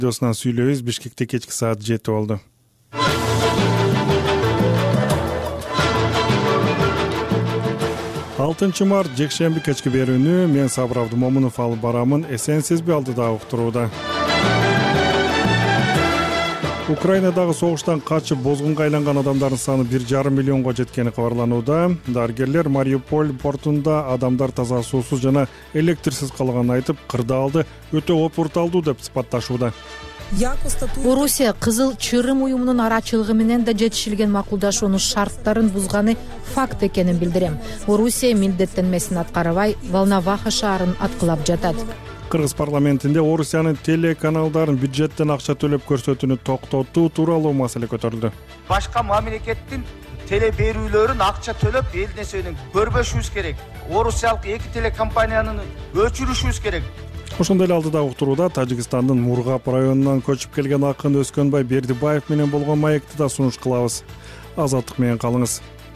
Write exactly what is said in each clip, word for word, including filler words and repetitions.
Радиосунан сүйлөйбүз. Бишкекте кечки саат жети болду. алтынчы март жекшемби кечки берүүнү мен Сабыр Абдымомунов алып барамын. Эсенсизби алдыда уктурууда. Украинадагы согуштан качып бозгунга айланган адамдардын саны бир жарым миллионго жеткени кабарланууда. Дарыгерлер Мариуполь портунда адамдар таза суусуз жана электрсиз калганын айтып, кырдаалды өтө опурталдуу деп сыпатташууда. Орусия Кызыл Чырым уюмунун арачылыгы менен да жетишилген макулдашуунун шарттарын бузганы факт экенин билдирем. Орусия милдеттенмесин аткарбай, Волноваха шаарын аткылап жатат. Кыргыз парламентинде Орусиянын телеканалдарын бюджеттен акча төлөп көрсөтүүнү токтотуу тууралуу маселе көтөрүлдү. Башка мамлекеттин теле берүүлөрүн акча төлөп эл нерсени көрбөшүбүз керек. Орусиялык эки телекомпанияны өчүрүшүбүз керек. Ошондой эле алдыда уктурууда Тажикстандын Мургап районунан көчүп келген акын Өскөнбай Бердибаев менен болгон маекти да сунуш кылабыз. Азаттык менен калыңыз.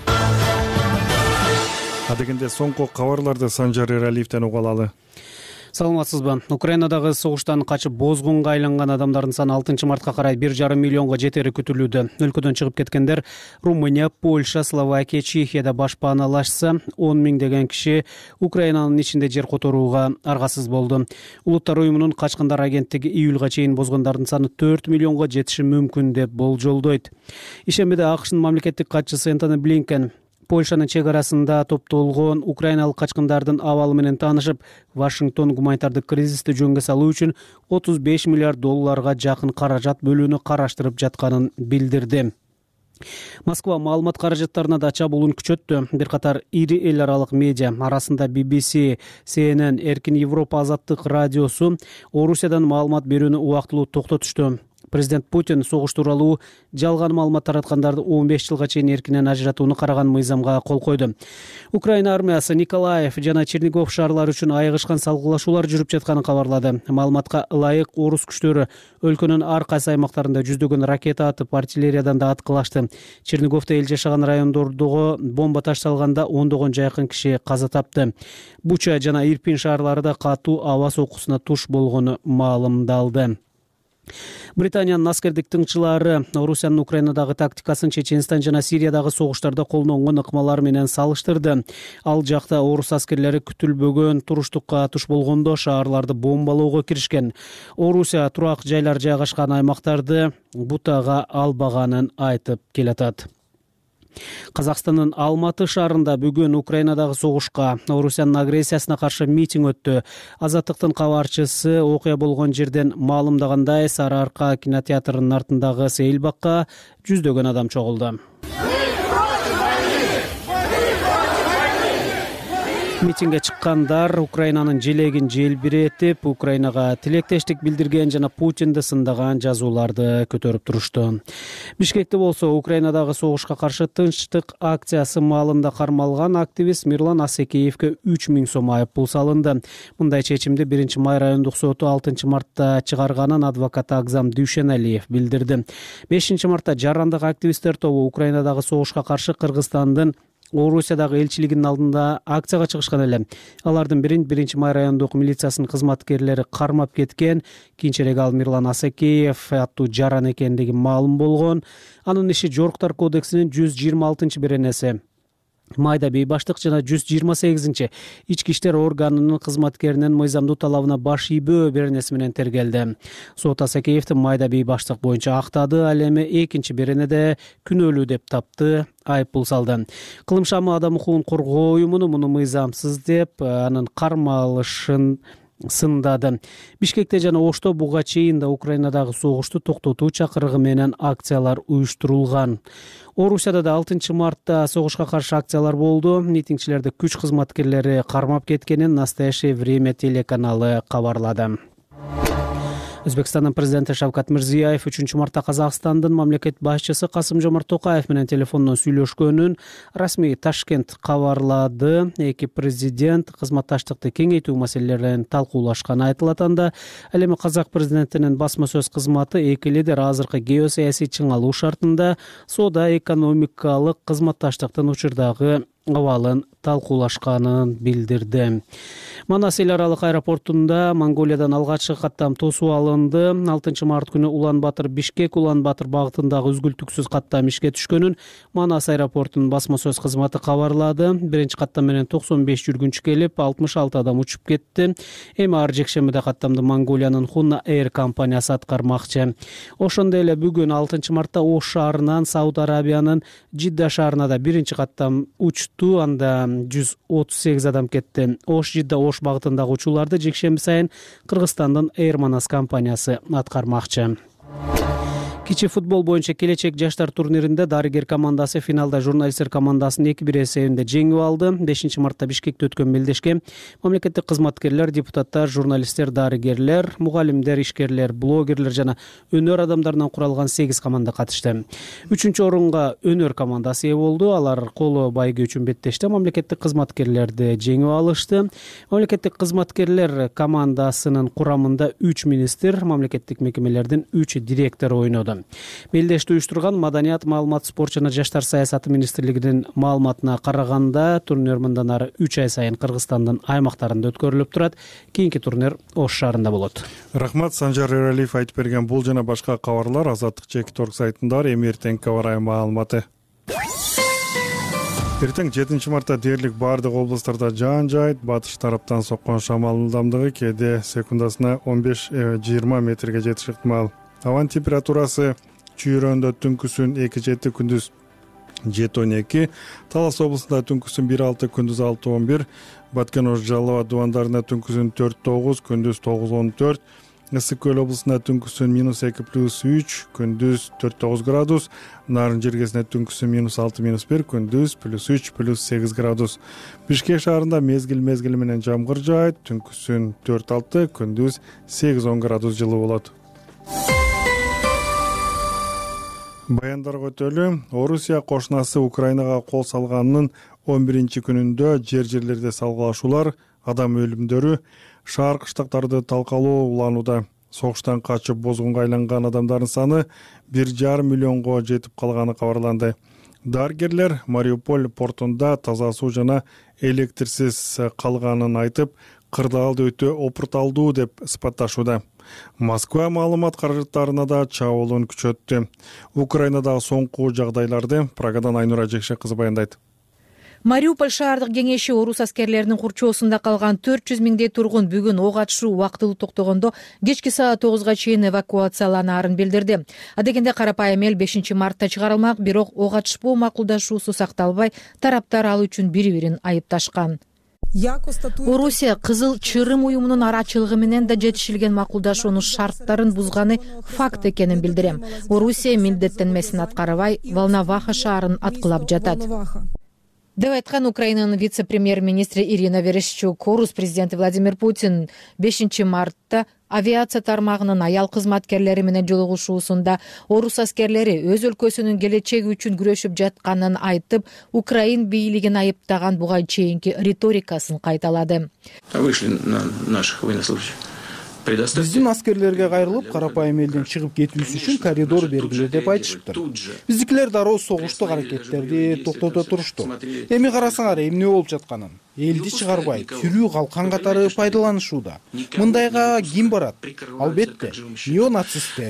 Адегенде соңку кабарларды Санжар Эралиевден уга алалы. Саламатсызбы. Украинадагы согуштан качып бозгунга айланган адамдардын саны алтынчы мартка карай бир жарым миллионго жетери күтүлүүдө. Өлкөдөн чыгып кеткендер Румыния, Польша, Словакия, Чехияда башпааналашса, он миңдеген киши Украинанын ичинде жер которууга аргасыз болду. Улуттар уюмунун качкындар агенттиги июлга чейин бозгундардын саны төрт миллионго жетиши мүмкүн деп болжолдойт. Ишембиде АКШнын мамлекеттик катчысы Энтони Блинкен Польшанын чек арасында топтолгон украиналык качкындардын абалы менен таанышып, Вашингтон гуманитардык кризисти жөнгө салуу үчүн отуз беш миллиард долларга жакын каражат бөлүүнү караштырып жатканын билдирди. Москва маалымат каражаттарына да чабуулун күчөттү. Бир катар ири эл аралык медиа, арасында би би си, си эн эн, Эркин Европа азаттык радиосу Орусиядан маалымат берүүнү убактылуу токтотушту. Президент Путин согуш тууралуу жалган маалымат тараткандарды он беш жылга чейин эркинен ажыратууну караган мыйзамга кол койду. Украина армиясы Николаев жана Чернигов шаарлары үчүн айыгышкан салгылашуулар жүрүп жатканын кабарлады. Маалыматка ылайык орус күчтөрү өлкөнүн ар кайсы аймактарында жүздөгөн ракета атып, артиллериядан да аткылашты. Черниговдо эл жашаган райондордогу бомба таш салганда ондогон жакын киши каза тапты. Буча жана Ирпин шаарларында катуу аба соккусуна туш болгону маалымдалды. Британиянын аскердик тыңчылары Орусиянын Украинадагы тактикасын Чеченстан жана Сириядагы согуштарда колдонгон ыкмалар менен салыштырды. Ал жакта орус аскерлери күтүлбөгөн туруштукка туш болгондо шаарларды бомбалоого киришкен. Орусия турак жайлар жайгашкан аймактарды бутага албаганын айтып келатат. Казакстандын Алматы шаарында бүгүн Украинадагы согушка, Орусиянын агрессиясына каршы митинг өттү. Азаттыктын кабарчысы окуя болгон жерден маалымдагандай, Сары Арка кинотеатрынын артындагы сейилбакка жүздөгөн адам чогулду. Митингге чыккандар Украинанын желегин желбиретип, Украинага тилектештик билдирген жана Путинди сындаган жазууларды көтөрүп турушту. Бишкекте болсо Украинадагы согушка каршы тынчтык акциясы маалында кармалган активист Мирлан Асекеевке үч миң сом айып пул салынды. Мындай чечимди биринчи май райондук соту алтынчы мартта чыгарганын адвокаты Агзам Дүйшеналиев билдирди. бешинчи мартта жарандык активисттер тобу Украинадагы согушка каршы Кыргызстандын Орусиядагы элчилигинин алдында акцияга чыгышкан эле. Алардын бирин биринчи май райондук милициясынын кызматкерлери кармап кеткен. Кийинчерээк ал Мирлан Асекеев аттуу жаран экендиги маалым болгон. Анын иши Жоруктар кодексинин жүз жыйырма алтынчы беренеси. Майда бейбаштык жана жүз жыйырма сегизинчи ички иштер органынын кызматкеринин мыйзамдуу талабына баш ийбөө беренеси менен тергелди. Сот Асекеевди майда бейбаштык боюнча актады, ал эми экинчи беренеде күнөөлүү деп тапты, айып пул салды. Кылымшамы адам укугун коргоо уюмуну муну мыйзамсыз деп анын кармалышын сындады. Бишкекте жана Ошто буга чейин да Украинадагы согушту токтотуу чакырыгы менен акциялар уюштурулган. Орусияда да алтынчы мартта согушка каршы акциялар болду. Митингчилерди күч кызматкерлери кармап кеткенин Настоящее время телеканалы кабарлады. Өзбекстандын президенти Шавкат Мирзиёев үчүнчү мартта Казакстандын мамлекет башчысы Касым-Жомарт Токаев менен телефондон сүйлөшкөнүн расмий Ташкент кабарлады. Эки президент кызматташтыкты кеңейтүү маселелерин талкуулашканы айтылат анда. Ал эми Казак президентинин басма сөз кызматы эки лидер азыркы геосаясий чыңалуу шартында соода экономикалык кызматташтыктын учурдагы абалын талкуулашканын билдирди. Манас эл аралык аэропортунда Монголиядан алгачкы каттам тосуп алынды. алтынчы март күнү Улан Батыр Бишкек Улан Батыр багытындагы үзгүлтүксүз каттам ишке түшкөнүн Манас аэропортунун басма сөз кызматы кабарлады. Биринчи каттам менен токсон беш жүргүнчү келип, алтымыш алты адам учуп кетти. Эми ар жекшембиде каттамды Монголиянын Hunna Air компаниясы аткармакчы. Ошондой эле бүгүн алтынчы мартта Ош шаарынан Сауд Арабиянын Жидда шаарына да биринчи каттам учту. Анда жүз отуз сегиз адам кетти. Ош Жидда Ош багытындагы учууларды жекшемби сайын Кыргызстандын Air Manas компаниясы аткармакчы. Кичи футбол боюнча келечек жаштар турниринде Дарыгер командасы финалда журналисттер командасын эки бир эсебинде жеңип алды. бешинчи мартта Бишкекте өткөн мелдешке мамлекеттик кызматкерлер, депутаттар, журналисттер, дарыгерлер, мугалимдер, ишкерлер, блогерлер жана өнөр адамдарынан куралган сегиз команда катышты. Үчүнчү орунга өнөр командасы ээ болду. Алар коло байгы үчүн беттеште мамлекеттик кызматкерлерди жеңип алышты. Мамлекеттик кызматкерлер командасынын курамында үч министр, мамлекеттик мекемелердин үч директору ойноду. Мелдешти уюштурган Маданият, маалымат, спорт жана жаштар саясаты министрлигинин маалыматына караганда, турнир мындан ары үч ай сайын Кыргызстандын аймактарында өткөрүлүп турат. Кийинки турнир Ош шаарында болот. Рахмат, Санжар Эралиев айтып берген бул жана башка кабарлар Азаттык чекит орг сайтында эми эртең кабар маалыматы. Эртең жетинчи мартта дээрлик баардык облустарда жаан жаайт. Батыш тараптан соккон шамалдын ылдамдыгы кээде секундасына он беш жыйырма метрге жетиши ыктымал. Абанын температурасы Чүйрөндө түнкүсүн эки жети, күндүз жети он эки, Талас облусунда түнкүсүн бир алты, күндүз алты он бир, Баткен Ош Жалал Абад дубандарында түнкүсүн төрт тогуз, күндүз тогуз он төрт, Ысык көл облусунда түнкүсүн минус эки плюс үч, күндүз төрт тогуз градус, Нарын жергесинде түнкүсүн минус алты минус бир, күндүз плюс үч плюс сегиз градус. Бишкек шаарында мезгил мезгили менен жамгыр жаайт, түнкүсүн төрт алты, күндүз сегиз он градус жылуу болот. Баяндарга өтөлү. Орусия кошунасы Украинага кол салганынын он биринчи күнүндө жер жерлерде салгылашуулар, адам өлүмдөрү, шаар кыштактарды талкалоо уланууда. Согуштан качып бозгунга айланган адамдардын саны бир жарым миллионго жетип калганы кабарланды. Дарыгерлер Мариуполь портунда таза суу жана электрсиз калганын айтып, кырдаалды өтө опурталдуу деп сыпатташууда. Москва маалымат каражаттарына да чабуулун күчөттү. Украинадагы соңку жагдайларды Прагадан Айнура Жекше кызы баяндайт. Мариуполь шаардык кеңеши орус аскерлеринин курчоосунда калган төрт жүз миңдей тургун бүгүн ок атышуу убактылуу токтогондо кечки саат тогузга чейин эвакуацияланаарын билдирди. Адегенде карапайым эл бешинчи мартта чыгарылмак, бирок ок атышпоо макулдашуусу сакталбай, тараптар ал үчүн бири-бирин айыпташкан. Орусия Кызыл Чырым уюмунун арачылыгы менен да жетишилген макулдашуунун шарттарын бузганы факт экенин билдирем. Орусия милдеттенмесин аткарбай, Волноваха шаарын аткылап жатат деп айткан Украинанын вице-премьер-министри Ирина Верещук. Орус президенти Владимир Путин бешинчи мартта авиация тармагынын аял кызматкерлери менен жолугушуусунда орус аскерлери өз өлкөсүнүн келечеги үчүн күрөшүп жатканын айтып, Украин бийлигин айыптаган буга чейинки риторикасын кайталады. Вышли на наших военнослужащих. Биздин аскерлерге кайрылып, карапайым элден чыгып кетүүсү үчүн коридор бергиле деп айтышыптыр. Биздикилер дароо согуштук аракеттерди токтото турушту. Эми карасаңар эмне болуп жатканын. Элди чыгарбай, тирүү калкан катары пайдаланышууда. Мындайга ким барат? Албетте, неонацисттер.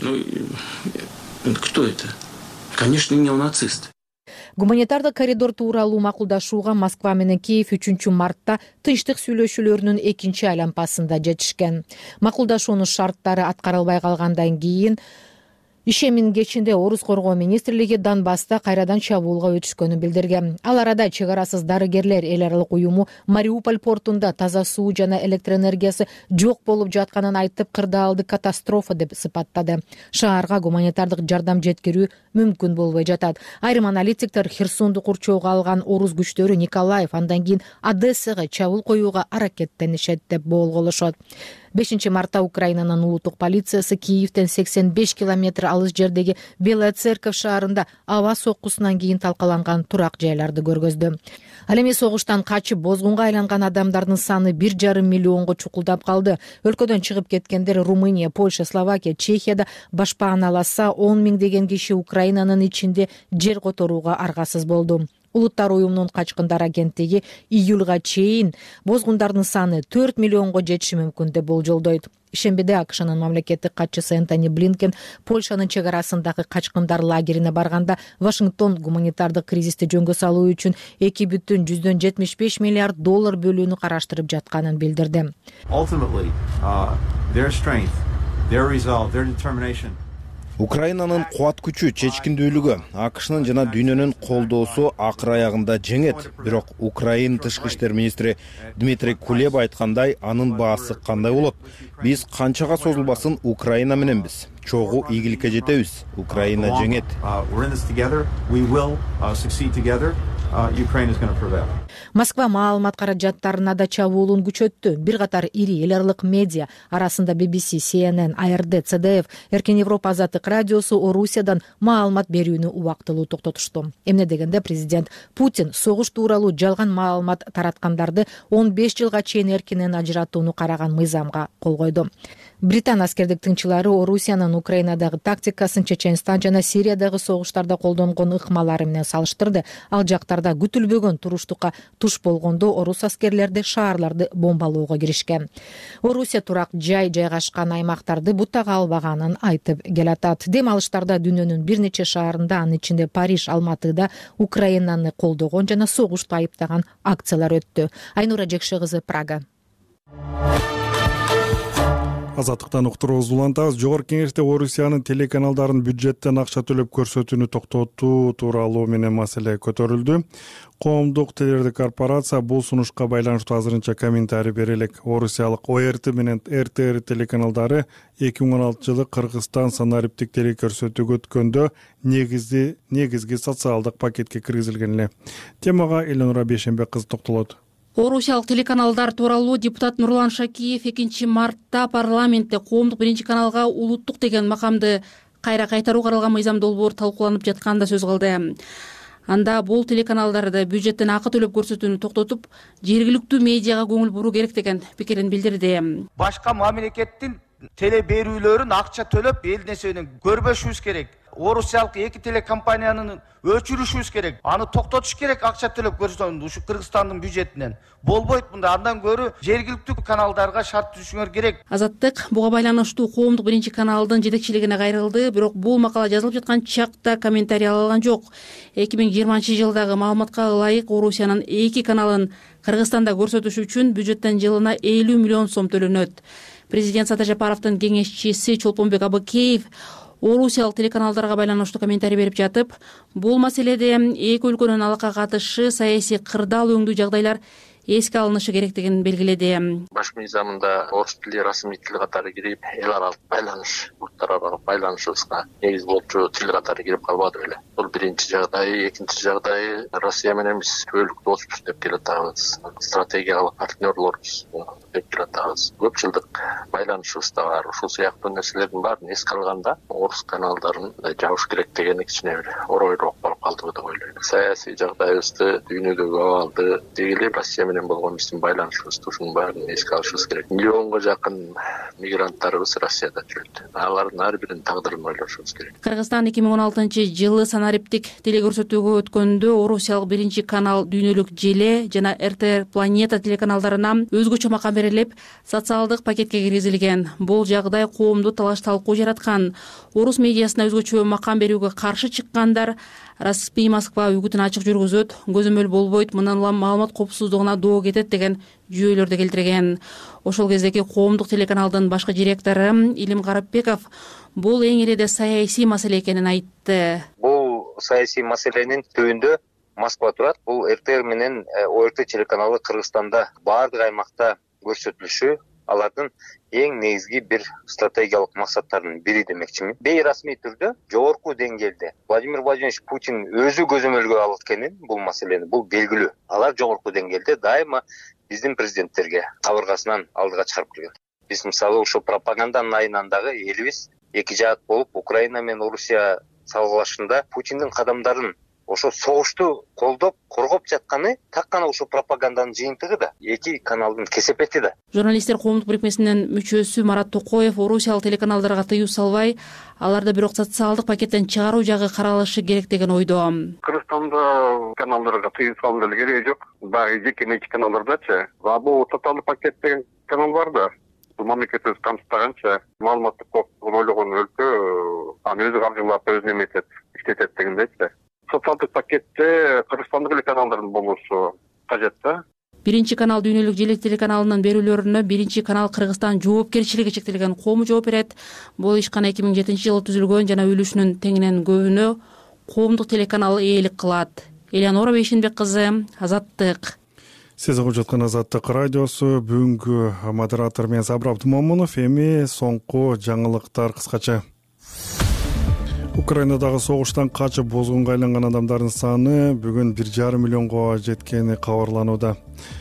Кто это? Конечно, неонацисты. Гуманитардык коридор тууралуу макулдашууга Москва менен Киев үчүнчү мартта тынчтык сүйлөшүүлөрүнүн экинчи айлампасында жетишкен. Макулдашуунун шарттары аткарылбай калгандан кийин ишемин кечинде Орус коргоо министрлиги Донбасста кайрадан чабуулга өтүшкөнүн билдирген. Ал арада чек арасыз дарыгерлер эл аралык уюму Мариуполь портунда таза суу жана электроэнергиясы жок болуп жатканын айтып, кырдаалды катастрофа деп сыпаттады. Шаарга гуманитардык жардам жеткирүү мүмкүн болбой жатат. Айрым аналитиктер Херсонду курчоого алган орус күчтөрү Николаев, андан кийин Одессага чабуул коюуга аракеттенишет деп болголошот. бешинчи мартта Украинанын улуттук полициясы Киевден сексен беш километр алыс жердеги Белая Церковь шаарында аба соккусунан кийин талкаланган турак жайларды көргөздү. Ал эми согуштан качып бозгунга айланган адамдардын саны бир жарым миллионго чукулдап калды. Өлкөдөн чыгып кеткендер Румыния, Польша, Словакия, Чехияда башпаан аласа он миң деген киши Украинанын ичинде жер которууга аргасыз болду. Улуттар уюмунун качкындар агенттиги июлга чейин бозгундардын саны төрт миллионго жетиши мүмкүн деп болжолдойт. Шембиде АКШнын мамлекеттик катчысы Энтони Блинкен Польшанын чек арасындагы качкындар лагерине барганда Вашингтон гуманитардык кризисти жөнгө салуу үчүн эки бүтүн жүздөн жетимиш беш миллиард доллар бөлүүнү караштырып жатканын билдирди. Украинанын кубат күчү, чечкиндүүлүгү, АКШнын жана дүйнөнүн колдоосу акыр аягында жеңет. Бирок Украин тышкы иштер министри Дмитрий Кулеба айткандай, анын баасы кандай болот? Биз канчага созулбасын Украина мененбиз. Чогуу ийгиликке жетебиз. Украина жеңет. Москва маалымат каражаттарына да чабуулун күчөттү. Бир катар ири эл аралык медиа арасында би би си, си эн эн, а эр дэ, цэ дэ эф, Эркин Европа азаттык радиосу Орусиядан маалымат берүүнү убактылуу токтотушту. Эмне дегенде президент Путин согуш тууралуу жалган маалымат тараткандарды он беш жылга чейин эркинен ажыратууну караган мыйзамга кол койду. Британ аскердик тыңчылары Орусиянын Украинадагы тактикасын Чеченстан жана Сириядагы согуштарда колдонгон ыкмалары менен салыштырды. Ал жактарда күтүлбөгөн туруштукка туш болгондо орус аскерлерди шаарларды бомбалоого киришкен. Орусия турак жай жайгашкан аймактарды бутага албаганын айтып келатат. Дем алыштарда дүйнөнүн бир нече шаарында, анын ичинде Париж, Алматыда Украинаны колдогон жана согушту айыптаган акциялар өттү. Айнура Жекши кызы, Прага. Азаттыктан уктуруубузду улантабыз. Жогорку Кеңеште Орусиянын телеканалдарын бюджеттен акча төлөп көрсөтүүнү токтотуу тууралуу менен маселе көтөрүлдү. Коомдук телерадио корпорация бул сунушка байланыштуу азырынча комментарий бере элек. Орусиялык О Р Т менен Р Т Р телеканалдары эки миң он алтынчы жылы Кыргызстан санариптик телекөрсөтүүгө өткөндө негизги негизги социалдык пакетке киргизилген эле. Темага Эленора Бейшенбек кызы токтолот. Орусиялык телеканалдар тууралуу депутат Нурлан Шакиев экинчи мартта парламентте коомдук биринчи каналга улуттук деген макамды кайра кайтаруу каралган мыйзам долбоор талкууланып жатканда сөз кылды. Анда бул телеканалдарды бюджеттен акы төлөп көрсөтүүнү токтотуп, жергиликтүү медиага көңүл буруу керек деген пикирин билдирди. Башка мамлекеттин теле берүүлөрүн акча төлөп эл нерсени көрбөшүбүз керек. Орусиялык эки телекомпаниянын өчүрүшүбүз керек. Аны токтотуш керек, акча төлөп көрсөтүн ушу Кыргызстандын бюджетинен. Болбойт мында, андан көрө жергиликтүү каналдарга шарт түзүшүңөр керек. Азаттык буга байланыштуу коомдук биринчи каналдын жетекчилигине кайрылды, бирок бул макала жазылып жаткан чакта комментарий ала алган жок. эки миң жыйырманчы жылдагы маалыматка ылайык Орусиянын эки каналын Кыргызстанда көрсөтүш үчүн бюджеттен жылына элүү миллион сом төлөнөт. Президент Сата Жапаровдун кеңешчиси Чолпонбек Абыкеев Орусиялык телеканалдарга байланыштуу комментарий берип жатып, бул маселеде эки өлкөнүн алакка катышы саясий кырдаал өңдүү жагдайлар эске алынышы керектигин белгиледи. Баш мыйзамында орус тили расмий тил катары кирип, эл аралык байланыш, улуттар аралык байланышыбызга негиз болчу тил катары кирип калбады беле. Бул биринчи жагдай. Экинчи жагдай, Россия менен биз түбөлүк доспуз деп келатабыз. Стратегиялык партнерлорбуз деп келатабыз. Көп жылдык байланышыбыз да бар. Ушул сыяктуу нерселердин баарын эске алганда, орус каналдарын жабыш керек деген кичине бир оройлук болуп калдыбы деп ойлойм. Саясий жагдайыбызды, дүйнөдөгү абалды, дегеле Россия менен болгон биздин байланышыбызды ушунун баарын эске алышыбыз керек. Миллионго жакын мигранттарыбыз Россияда жүрөт. Алардын ар биринин тагдырын ойлошубуз керек. Кыргызстан эки миң он алтынчы жылы санариптик телекөрсөтүүгө өткөндө Орусиялык биринчи канал Дүйнөлүк Желе жана Р Т Р Планета телеканалдарына өзгөчө макам берилип, социалдык пакетке киргизилген. Бул жагдай коомду талаш талкуу жараткан. Орус медиасына өзгөчө макам берүүгө каршы чыккандар Распи Москва үгүтүн ачык жүргүзөт, көзөмөл болбойт, мындан улам маалымат коопсуздугуна доо кетет деген жүйөлөрдү келтирген. Ошол кездеги коомдук телеканалдын башкы директору Илим Карапбеков бул эң эле саясий маселе экенин айтты. Бул саясий маселенин түбүндө Москва турат. Бул Р Т Р менен О Р Т телеканалы Кыргызстанда баардык аймакта көрсөтүлүшү алардын эң негизги бир стратегиялык максаттарынын бири демекчимин. Бейрасмий түрдө жогорку деңгээлде Владимир Владимирович Путин өзү көзөмөлгө алат экенин, бул маселени, бул белгилүү. Алар жогорку деңгээлде дайыма биздин президенттерге кабыргасынан алдыга чыгарып келген. Биз мисалы ошо пропаганданын айынан дагы элибиз эки жаат болуп Украина менен Орусия салгылашында Путиндин кадамдарын ошо согушту колдоп коргоп жатканы так гана ушул пропаганданын жыйынтыгы да, эки каналдын кесепети да. Журналисттер коомдук бирикмесинин мүчөсү Марат Токоев орусиялык телеканалдарга тыюу салбай, аларды бирок социалдык пакеттен чыгаруу жагы каралышы керек деген ойдо. Кыргызстанда каналдарга тыюу салуунун деле кереги жок. Баягы жеке менчик каналдардачы, а бул социалдык пакет деген канал бар да. Бул мамлекет өзү камсыздаганча маалыматтык коопсуздугун ойлогон өлкө аны өзү каржылап өзүнө эметет, иштетет дегендейчи. Социалдык пакетте Кыргызстандык эле каналдардын болушу кажет да. Биринчи канал дүйнөлүк желек телеканалынын берүүлөрүнө Биринчи канал Кыргызстан жоопкерчилиги чектелген коому жооп берет. Бул ишкана эки миң жетинчи жылы түзүлгөн жана үлүшүнүн теңинен көбүнө коомдук телеканал ээлик кылат. Элеонора Бейшенбек кызы, Азаттык. Сиз угуп жаткан Азаттык радиосу. Бүгүнкү модератор мен Сабыр Абдымомунов. Эми соңку жаңылыктар кыскача. Украинадагы согуштан качып бозгунга айланган адамдардын саны бүгүн бир жарым миллионго жеткени кабарланууда.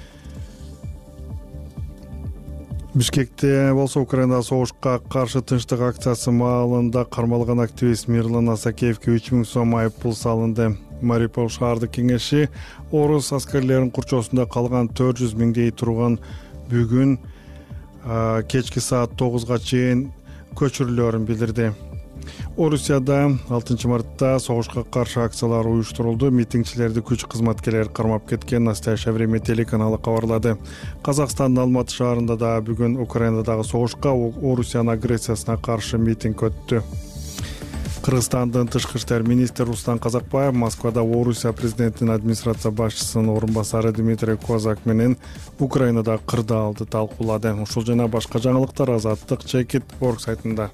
Бишкекте болсо Украинада согушка каршы тынчтык акциясы маалында кармалган активист Мирлан Асакеевке үч миң сом айыппул салынды. Мариупол шаардык кеңеши орус аскерлеринин курчоосунда калган төрт жүз миңдей турган бүгүн кечки саат тогузга чейин көчүрүлөөрүн билдирди. Орусияда алтынчы мартта согушка каршы акциялар уюштурулду. Митингчилерди күч кызматкерлери кармап кеткен. Настоящее время телеканалы кабарлады. Казакстандын Алматы шаарында да бүгүн Украинадагы согушка Орусиянын агрессиясына каршы митинг өттү. Кыргызстандын тышкы иштер министри Рустам Казакбаев Москвада Орусия президентинин администрация башчысынын орун басары Дмитрий Козак менен Украинада кырдаалды талкуулады. Ушул жана башка жаңылыктар Азаттык чекит точка орг сайтында.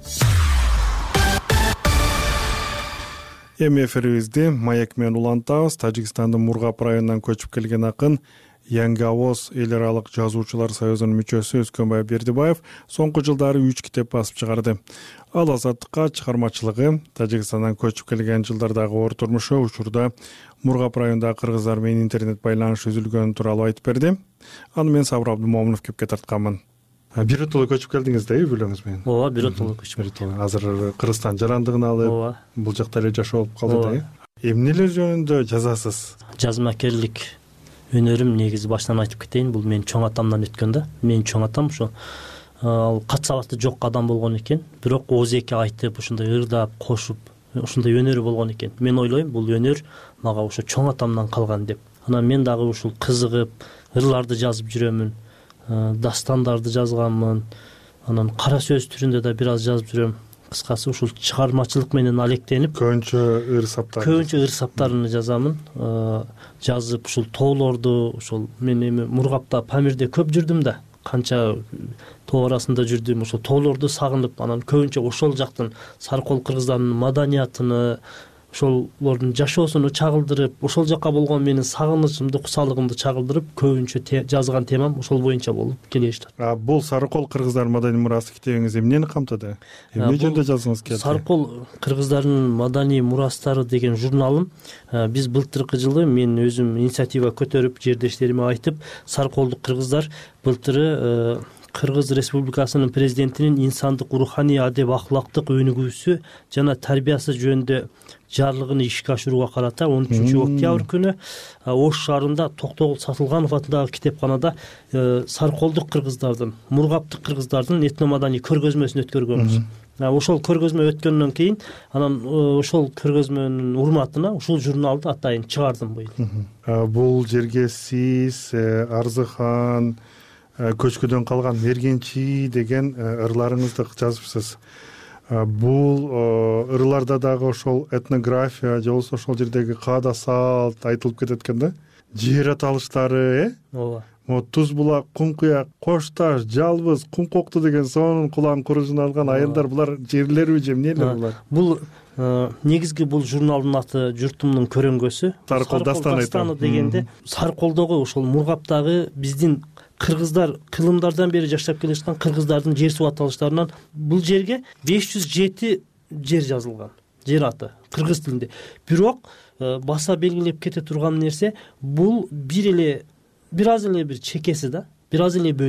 Эми эфирибизди маек менен улантабыз. Тажикстандын Мургап районунан көчүп келген акын Yangi Ovoz эл аралык жазуучулар союзунун мүчөсү Өскөнбай Бердибаев соңку жылдары үч китеп басып чыгарды. Ал Азаттыкка чыгармачылыгы, Тажикстандан көчүп келген жылдардагы оор турмушу, учурда Мургап районундагы кыргыздар менен интернет байланыш үзүлгөнү тууралуу айтып берди. Аны мен Сабыр Абдымомунов кепке тартканмын. Бир жолу көчүп келдиңиз да, билеңиз менен. Ооба, бир жолу көчүп келдим. Азыр Кыргызстан жарандыгын алып, бул жакта эле жашоо болуп калды да. Эмнелер жөнүндө жазасыз? Жазмакерлик өнөрүм негизи баштан айтып кетейин, бул менин чоң атамдан өткөн да. Менин чоң атам ошо ал кат сабаты жок адам болгон экен, бирок ооз эки айтып, ушундай ырдап, кошуп, ушундай өнөрү болгон экен. Мен ойлойм, бул өнөр мага ошо чоң атамдан калган деп. Анан мен дагы ушул кызыгып, ырларды жазып жүрөмүн, дастандарды жазганмын. Анан кара сөз түрүндө да бир аз жазып жүрөм. Кыскасы ушул чыгармачылык менен алектенип, көбүнчө ыр саптар. Көбүнчө ыр саптарын жазамын. Жазып ушул тоолорду, ушул мен эми Мургапта, Памирде көп жүрдүм да. Канча тоо арасында жүрдүм, ошол тоолорду сагынып, анан көбүнчө ошол жактын Сарыкол кыргыздарынын маданиятыны, ошолордун жашоосуну чагылдырып, ошол жакка болгон менин сагынычымды, кусалыгымды чагылдырып, көбүнчө те, жазган темам ошол боюнча болуп келишти. А бул Сарыкол кыргыздар маданий мурасы китебиңиз эмнени камтыды? Эмне жөнүндө жазгыңыз келди? Сарыкол кыргыздарынын маданий мурастары деген журналым. Биз былтыркы жылы мен өзүм инициатива көтөрүп, жердештериме айтып, Сарыколдук кыргыздар былтыры Кыргыз Республикасынын президентинин инсандык, руханий, адеп, ахлактык өнүгүүсү жана тарбиясы жөнүндө жарлыгын ишке ашырууга карата он үчүнчү октябрь күнү Ош шаарында Токтогул Сатылганов атындагы китепканада Сарыколдук кыргыздардын, Мургаптык кыргыздардын этномаданий көргөзмөсүн өткөргөнбүз. Ошол көргөзмө өткөндөн кийин анан ошол көргөзмөнүн урматына ушул журналды атайын чыгардым быйыл. Бул жерге сиз Арзыхан көчкүдөн калган мергенчи деген ырларыңызды жазыпсыз. Бул ырларда дагы ошол этнография же болбосо ошол жердеги каада салт айтылып кетет экен да. Жер аталыштары, э? Ооба. Могу Туз булак, Кумкуяк, Кошташ, Жалбыз, Кумкокту деген сонун кулан куружун алган айылдар, булар жерлерби же эмнелер булар? Бул негизги бул журналдын аты журтумдун көрөңгөсү. Сарыкол дастаны дегенде Сарыколдогу ошол Мургаптагы биздин кыргыздар кылымдардан бери жашап келишкен кыргыздардын жер суу аталыштарынан бул жерге беш жүз жети жер жазылган. Жер аты кыргыз тилинде. Бирок баса белгилеп кете турган нерсе бул бир эле бир аз эле бир чекеси да, бир аз эле бөлүгү.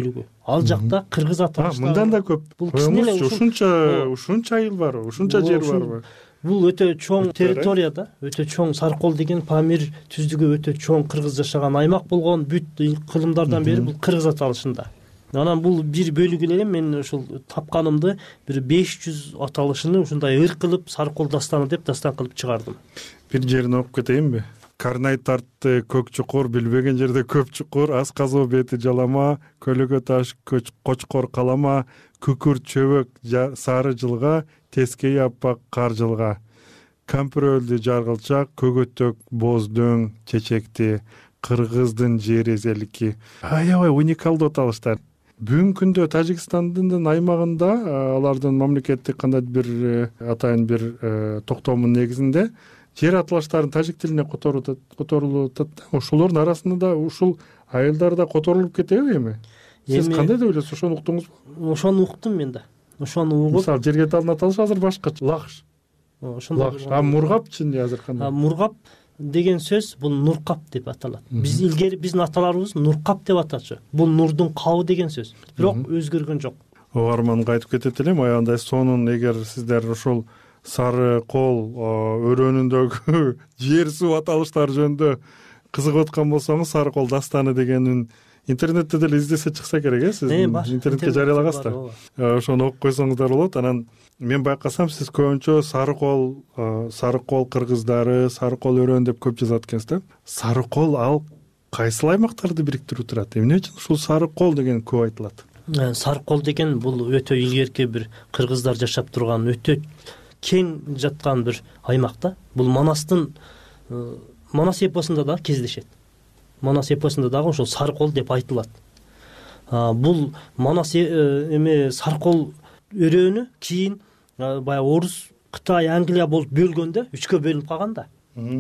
ал жакта кыргыз аталыштары мындан да көп. Бул кичине ушунча ушунча айыл барбы, ушунча жер барбы? Бул өтө чоң территорияда, өтө чоң Саркол деген Памир түздүгү өтө чоң кыргыз жашаган аймак болгон, бүт кылымдардан бери бул кыргыз аталышында. Анан бул бир бөлүгү эле мен ушул тапканымды бир беш жүз аталышыны ушундай ыр кылып Саркол дастаны деп дастан кылып чыгардым. Бир жерин окуп кетейинби? Карнай тартты көк чукур, билбеген жерде көп чукур, ас казуу бети жалама, көлөгө таш кочкор калама, күкүр чөбөк сары жылга, тескей аппак кар жылга. Кампир өлдү жаргылчак, көгөтөк боздоң чечекти, кыргыздын жери эзелики. Аябай уникалдуу аталыштар. Бүгүнкү күндө Тажикстандын аймагында алардын мамлекеттик кандай бир атайын бир токтомунун негизинде жер аталыштарын тажик тилине которулуп атат. Ошолордун арасында да ушул айылдар да которулуп кетеби эми? Сиз кандай деп ойлойсуз? Ошону уктуңузбу? Ошону уктум мен да. Ошону угуп, мисалы жерге аталган аталыш азыр башкача. Лакш. Ошондой. А мургапчы азыр кандай? Мургап деген сөз бул нуркап деп аталат. Биз илгери биздин аталарыбыз нуркап деп атачу. Бул нурдун кабы деген сөз. Бирок өзгөргөн жок. Угарманга айтып кетет элем, аягында сонун эгер сиздер ушул Сары Кол өрөөнүндөгү жер суу аталыштары жөнүндө кызыгып аткан болсоңуз, Сары Кол дастаны дегенин интернетте деле издесе чыкса керек, э? Сиз интернетке жарыялагансыздар. Ошону окуп койсоңуздар болот. Анан мен байкасам, сиз көбүнчө Сары Кол, Сары Кол кыргыздары, Сары Кол өрөөн деп көп жазат экенсиз да. Сары Кол ал кайсыл аймактарды бириктирип турат? Эмне үчүн ушул Сары Кол деген көп айтылат? Сары Кол деген бул өтө илгерки бир кыргыздар жашап турган, өтө кең жаткан бир аймакта. Бул Манастын Манас эпосунда да кездешет. Манас эпосунда дагы ошол Сары Кол деп айтылат. Бул Манас эме Сары Кол өрөөнү кийин баягы Орус, Кытай, Англия болуп бөлгөндө үчкө бөлүнүп калган да.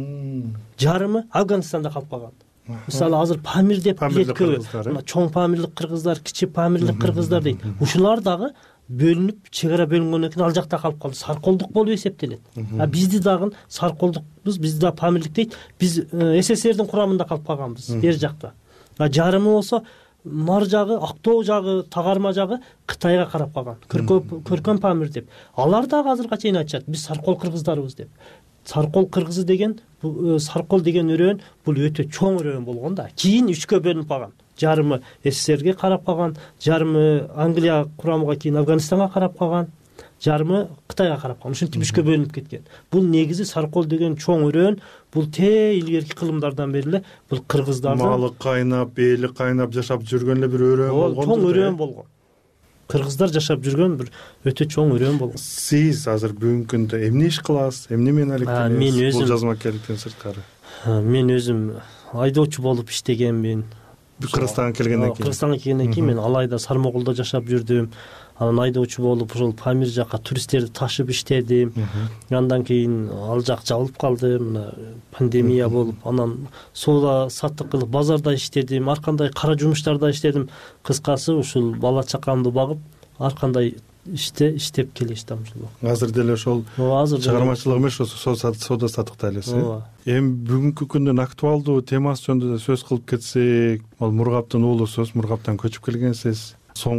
Жарымы Афганистанда калып калган. Мисалы азыр Памир деп билет, чоң памирлик кыргыздар, кичи памирлик кыргыздар дейт. Ушулар дагы бөлүнүп, чек ара бөлүнгөндөн кийин ал жакта калып калды. Сарколдук болуп эсептелет. А бизди дагы Сарколдукпуз, бизди да памирлик дейт. Биз СССРдин курамында калып калганбыз, бер жакта. А жарымы болсо нар жагы, Актоо жагы, Тагарма жагы Кытайга карап калган. Көркөм Памир деп. Алар дагы азыркыга чейин айтышат, биз Саркол кыргыздарыбыз деп. Саркол кыргызы деген, Саркол деген өрөөн бул өтө чоң өрөөн болгон да. Кийин үчкө бөлүнүп калган. Жарымы СССРге карап калган, жарымы Англия курамыга, кийин Афганистанга карап калган, жарымы Кытайга карап калган. Ушинтип үчкө бөлүнүп кеткен. Бул негизи Саркол деген чоң өрөөн, бул те илгерки кылымдардан бери эле бул кыргыздардын малы кайнап, эли кайнап жашап жүргөн эле бир өрөөн болгон. Чоң өрөөн болгон. Кыргыздар жашап жүргөн бир өтө чоң өрөөн болгон. Сиз азыр бүгүнкү күндө эмне иш кыласыз? Эмне менен алектенесиз? Бул жазмакерликтен сырткары. Мен өзүм айдоочу болуп иштегенмин. Кыргызстанга келгенден кийин. Кыргызстанга келгенден кийин мен Алайда, Сармогулда жашап жүрдүм. Анан айдоочу болуп ошол Памир жакка туристтерди ташып иштедим. Андан кийин ал жак жабылып калды, мына пандемия болуп, анан соода саттык кылып базарда иштедим, ар кандай кара жумуштарда иштедим. Кыскасы ушул бала чакамды багып, ар кандай иште иштеп келиштим ушул. Азыр деле ошол чыгармачылык эмес, соода саттыкта элесиз. Эми бүгүнкү күндүн актуалдуу темасы жөнүндө да сөз кылып кетсек, ал Мургаптын уулусуз, Мургаптан көчүп келгенсиз.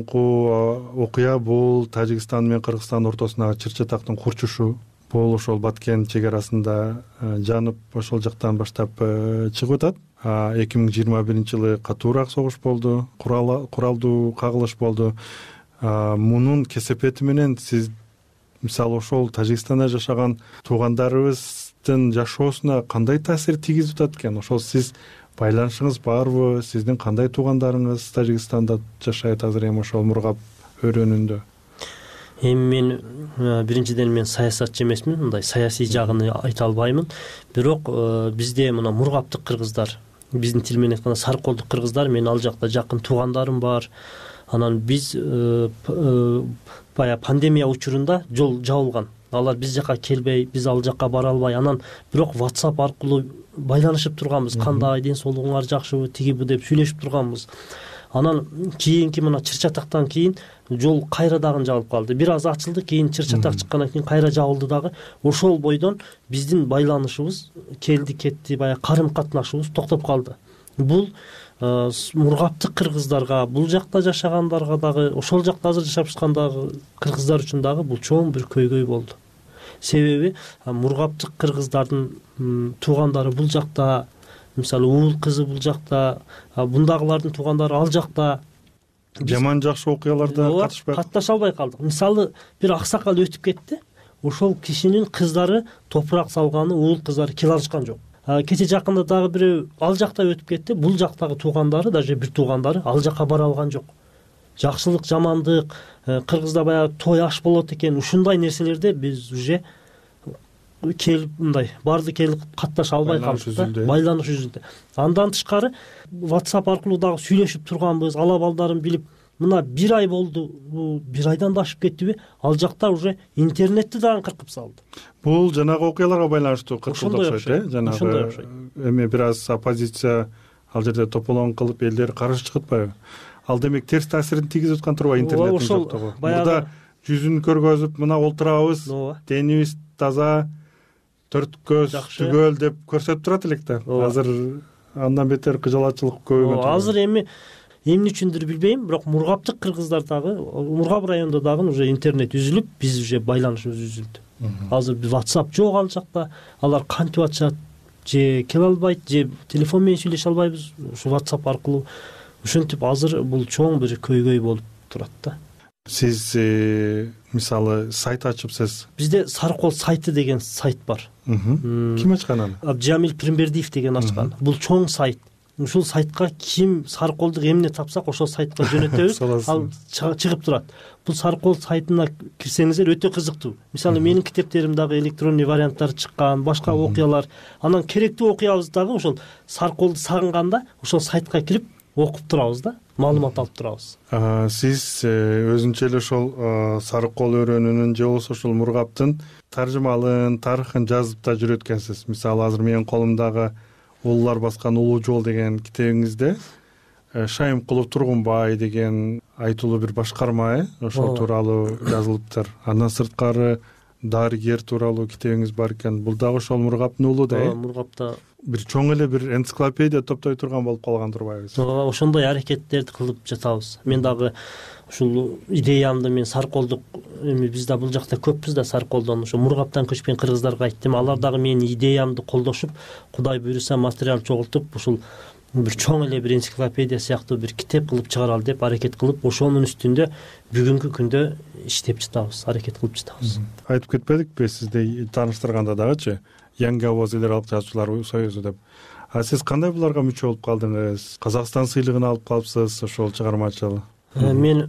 Соңку окуя бул Тажикстан менен Кыргызстан ортосундагы чыр-чатактын курчушу. Бул ошол Баткен чек арасында жанып, ошол жактан баштап чыгып атат. эки миң жыйырма биринчи жылы катуураак согуш болду, куралдуу кагылыш болду. Мунун кесепети менен сиз мисалы ошол Тажикстанда жашаган туугандарыбыздын жашоосуна кандай таасир тийгизип атат экен? Ошол сиз байланышыңыз барбы? Сиздин кандай туугандарыңыз Тажикстанда жашайт азыр эми ошол Мургап өрөөнүндө? Эми мен биринчиден мен саясатчы эмесмин, мындай саясий жагын айта албаймын. Бирок бизде мына Мургаптык кыргыздар, биздин тил менен айтканда Сарколдук кыргыздар, мен ал жакта жакын туугандарым бар. Анан биз бая пандемия учурунда жол жабылган. Алар биз жака келбей, биз ал жака бара албай, анан бирок WhatsApp аркылуу байланышып турганбыз. Кандай, ден соолугуңар жакшыбы, тиги бу деп сүйлөшүп турганбыз. Анан кийинки мына чыр-чатактан кийин жол кайра дагы жабылып калды. Бир аз ачылды, кийин чыр-чатак чыккандан кийин кайра жабылды дагы. Ошол бойдон биздин байланышыбыз келди кетти, бая карым катнашыбыз токтоп калды. Бул мургаптык кыргыздарга, бул жакта жашагандарга дагы, ошол жакта азыр жашап жаткандагы кыргыздар үчүн дагы бул чоң бир көйгөй болду. Себеби мургаптык кыргыздардын туугандары бул жакта, мисалы уул кызы бул жакта, бундагылардын туугандары ал жакта. Жаман жакшы окуяларда катышпай катташа албай калдык. Мисалы бир аксакал өтүп кетти, ошол кишинин кыздары топурак салганы уул кыздары келе алышкан жок. Кече жакында дагы бирөө ал жакта өтүп кетти, бул жактагы туугандары, даже бир туугандары ал жака бара алган жок. Жакшылык, жамандык, кыргызда баягы той аш болот экен, ушундай нерселерде биз уже келип мындай барды келип катташа албай калдык, байланыш үзүлдү. Андан тышкары WhatsApp аркылуу дагы сүйлөшүп турганбыз, ала балдарын билип, мына бир ай болду, бир айдан да ашып кеттиби, ал жакта уже интернетти дагы кыркып салды. Бул жанагы окуяларга байланыштуу кыркылды окшойт, э? Жанагы эми бир аз оппозиция ал жерде тополоң кылып элдер каршы чыгытпайбы? Ал демек терс таасирин тийгизип аткан турбайбы интернеттин жоктугу? Мурда жүзүн көргөзүп, мына олтурабыз, денибиз таза, төрт көз түгөл деп көрсөтүп турат элек да. Азыр андан бетер кыжалатчылык көбөйгөн. Азыр эми эмне үчүндүр билбейм, бирок мургаптык кыргыздар дагы, Мургап районунда дагы уже интернет үзүлүп, биз уже байланышыбыз үзүлдү. Азыр WhatsApp жок ал жакта, алар кантип атышат, же келе албайт, же телефон менен сүйлөшө албайбыз, ушу WhatsApp аркылуу. Ушинтип азыр бул чоң бир көйгөй болуп турат да. Сиз мисалы сайт ачыпсыз. Бизде Саркол сайты деген сайт бар. Ким ачкан аны? Абдижамил Пирмбердиев деген ачкан. Бул чоң сайт. Ушул сайтка ким Сарколду эмне тапсак ошол сайтка жөнөтөбүз, ал чыгып турат. Бул Саркол сайтына кирсеңиздер өтө кызыктуу. Мисалы менин китептерим дагы электронный варианттар чыккан, башка окуялар. Анан керектүү окуябыз дагы ошол Сарколду сагынганда ошол сайтка кирип окуп турабыз да, маалымат алып турабыз. Сиз өзүнчө эле ошол Саркол өрөөнүнүн же болбосо ошол Мургаптын таржымалын, тарыхын жазып да жүрөт экенсиз. Мисалы азыр менин колумдагы Улуулар баскан улуу жол деген китебиңизде Шайымкулов Тургунбай деген айтылуу бир башкарма, ошол тууралуу жазылыптыр. Андан сырткары дарыгер тууралуу китебиңиз бар экен. Бул дагы ошол Мургаптын уулу да, э? Мургапта бир чоң эле бир энциклопедия топтой турган болуп калган турбайбыз? Ошондой аракеттерди кылып жатабыз. Мен дагы ушул идеямды мен Сарколдук, эми биз да бул жакта көппүз да Сарколдон, ошо Мургаптан көчкөн кыргыздарга айттым. Алар дагы менин идеямды колдошуп, Кудай буйруса материал чогултуп, ушул бир чоң эле бир энциклопедия сыяктуу бир китеп кылып чыгаралы деп аракет кылып, ошонун үстүндө бүгүнкү күндө иштеп жатабыз, аракет кылып жатабыз. Айтып кетпедикпи сизди тааныштырганда дагычы, Жаңы Авоз эл аралык жазуучулар союзу деп. А сиз кандай буларга мүчө болуп калдыңыз? Казакстан сыйлыгын алып калыпсыз ошол чыгармачыл. Мен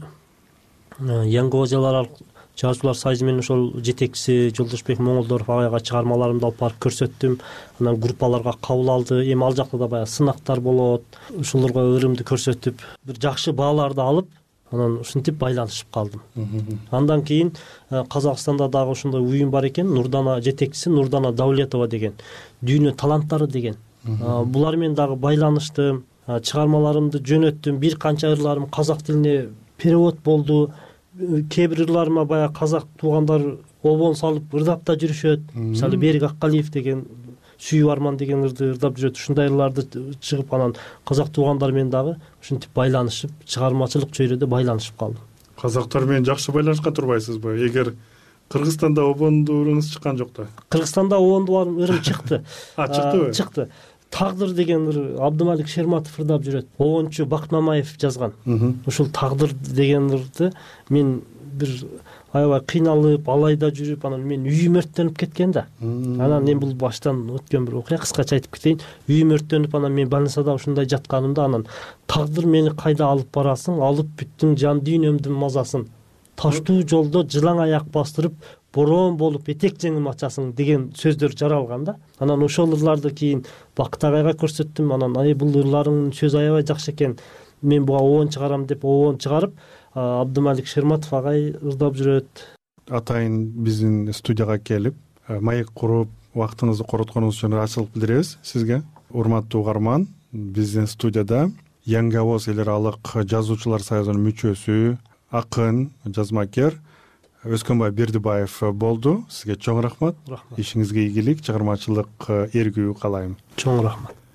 Жаңы Авоз эл аралык жазуучулар союзу менен ошол жетекчиси Жолдошбек Моңолдоров агайга чыгармаларымды алып барып көрсөттүм. Анан группаларга кабыл алды. Эми ал жакта да баягы сынактар болот. Ошолорго ырымды көрсөтүп, бир жакшы бааларды алып, анан ушинтип байланышып калдым. Андан кийин Казакстанда дагы ошондой уюм бар экен, Нурдана жетекчиси Нурдана Давлетова деген, Дүйнө таланттары деген. Булар менен дагы байланыштым, чыгармаларымды жөнөттүм. Бир канча ырларым казак тилине перевод болду. Кээ бир ырларыма баягы казак туугандар обон салып ырдап да жүрүшөт. Мисалы Берик Аккалиев деген Сүйүп арман деген ырды ырдап жүрөт. Ушундай ырларды чыгып анан казак туугандар менен дагы ушинтип байланышып, чыгармачылык чөйрөдө байланышып калдым. Казактар менен жакшы байланышкан турбайсызбы? Эгер Кыргызстанда обондуу ырыңыз чыккан жок да? Кыргызстанда обондуу ырым чыкты. А, чыктыбы? Чыкты. Тагдыр деген ыр Абдымалик Шерматов ырдап жүрөт. Обончу Бакыт Мамаев жазган. Ушул Тагдыр деген ырды мен бир аябай кыйналып, алайда жүрүп, анан мен үйүм өрттөнүп кеткен да. Анан мен бул баштан өткөн бир окуя, кыскача айтып кетейин. Үйүм өрттөнүп, анан мен больницада ушундай жатканымда анан Тагдыр мени кайда алып барасың? Алып бүттүң жан дүйнөмдүн мазасын. Таштуу жолдо жылаң аяк бастырып, бороон болуп этек жеңим ачасың деген сөздөр жаралган да. Анан ошол ырларды кийин Бакыт агайга көрсөттүм. Анан ай бул ырларыңдын сөзү аябай жакшы экен. Мен буга обон чыгарам деп обон чыгарып, Абдымалик Шерматов агай ырдап жүрөт. Атайын биздин студияга келип, маек куруп, убактыңызды коротконуңуз үчүн ыраазычылык билдиребиз сизге. Урматтуу угарман, биздин студияда Жаңы Авоз эл аралык жазуучулар союзунун мүчөсү, акын, жазмакер Өскөнбай Бердибаев болду. Сизге чоң рахмат. Ишиңизге ийгилик, чыгармачылык эргүү каалайм. Чоң рахмат.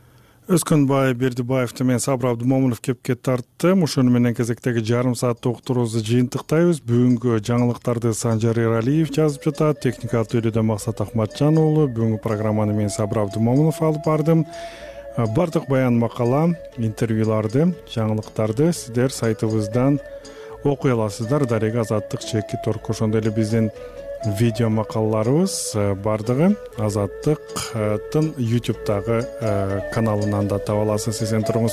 Өскөнбай Бердибаевди мен Сабыр Абдымомунов кепке тарттым. Ошону менен кезектеги жарым сааттык уктуруубузду жыйынтыктайбыз. Бүгүнкү жаңылыктарды Санжар Эралиев жазып жатат. Техника төлөдө Максат Ахматжан уулу. Бүгүнкү программаны мен Сабыр Абдымомунов алып бардым. Бардык баян макала, интервьюларды, жаңылыктарды сиздер сайтыбыздан окуй аласыздар. Дарега Азаттык чекит торг. Ошондой эле биздин видео макалаларыбыз бардыгы Азаттыктын ютубтагы каналынан да таба аласыз. Эсен туруңуз.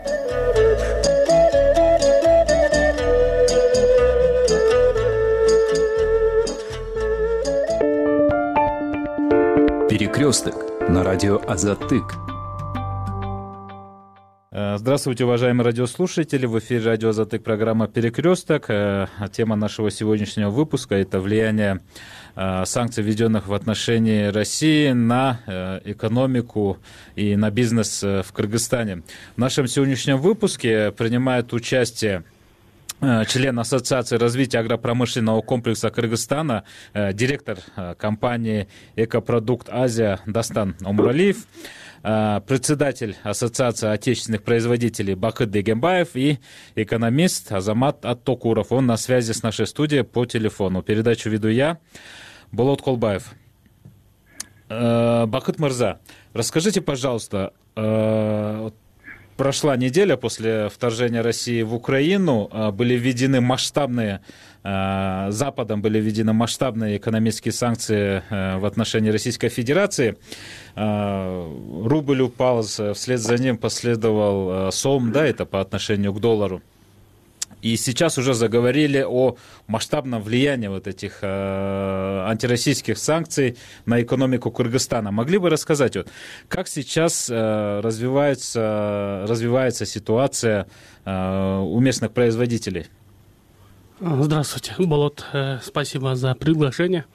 Перекресток на радио Азаттык. Здравствуйте, уважаемые радиослушатели. В эфире радио Азаттык, программа «Перекресток». Тема нашего сегодняшнего выпуска – это влияние санкций, введенных в отношении России, на экономику и на бизнес в Кыргызстане. В нашем сегодняшнем выпуске принимает участие член Ассоциации развития агропромышленного комплекса Кыргызстана, директор компании «Экопродукт Азия» Дастан Омуралиев, председатель Ассоциации отечественных производителей Бакыт Дегенбаев и экономист Азамат Аттокуров. Он на связи с нашей студией по телефону. Передачу веду я, Болот Колбаев. Бакыт Мырза, расскажите, пожалуйста, прошла неделя после вторжения России в Украину, были введены масштабные, Западом были введены масштабные экономические санкции в отношении Российской Федерации. Рубль упал, вслед за ним последовал сом, да, это по отношению к доллару. И сейчас уже заговорили о масштабном влиянии вот этих э, антироссийских санкций на экономику Кыргызстана. Могли бы рассказать, вот, как сейчас э, развивается, развивается ситуация э, у местных производителей? Здравствуйте, Болот. Э, спасибо за приглашение.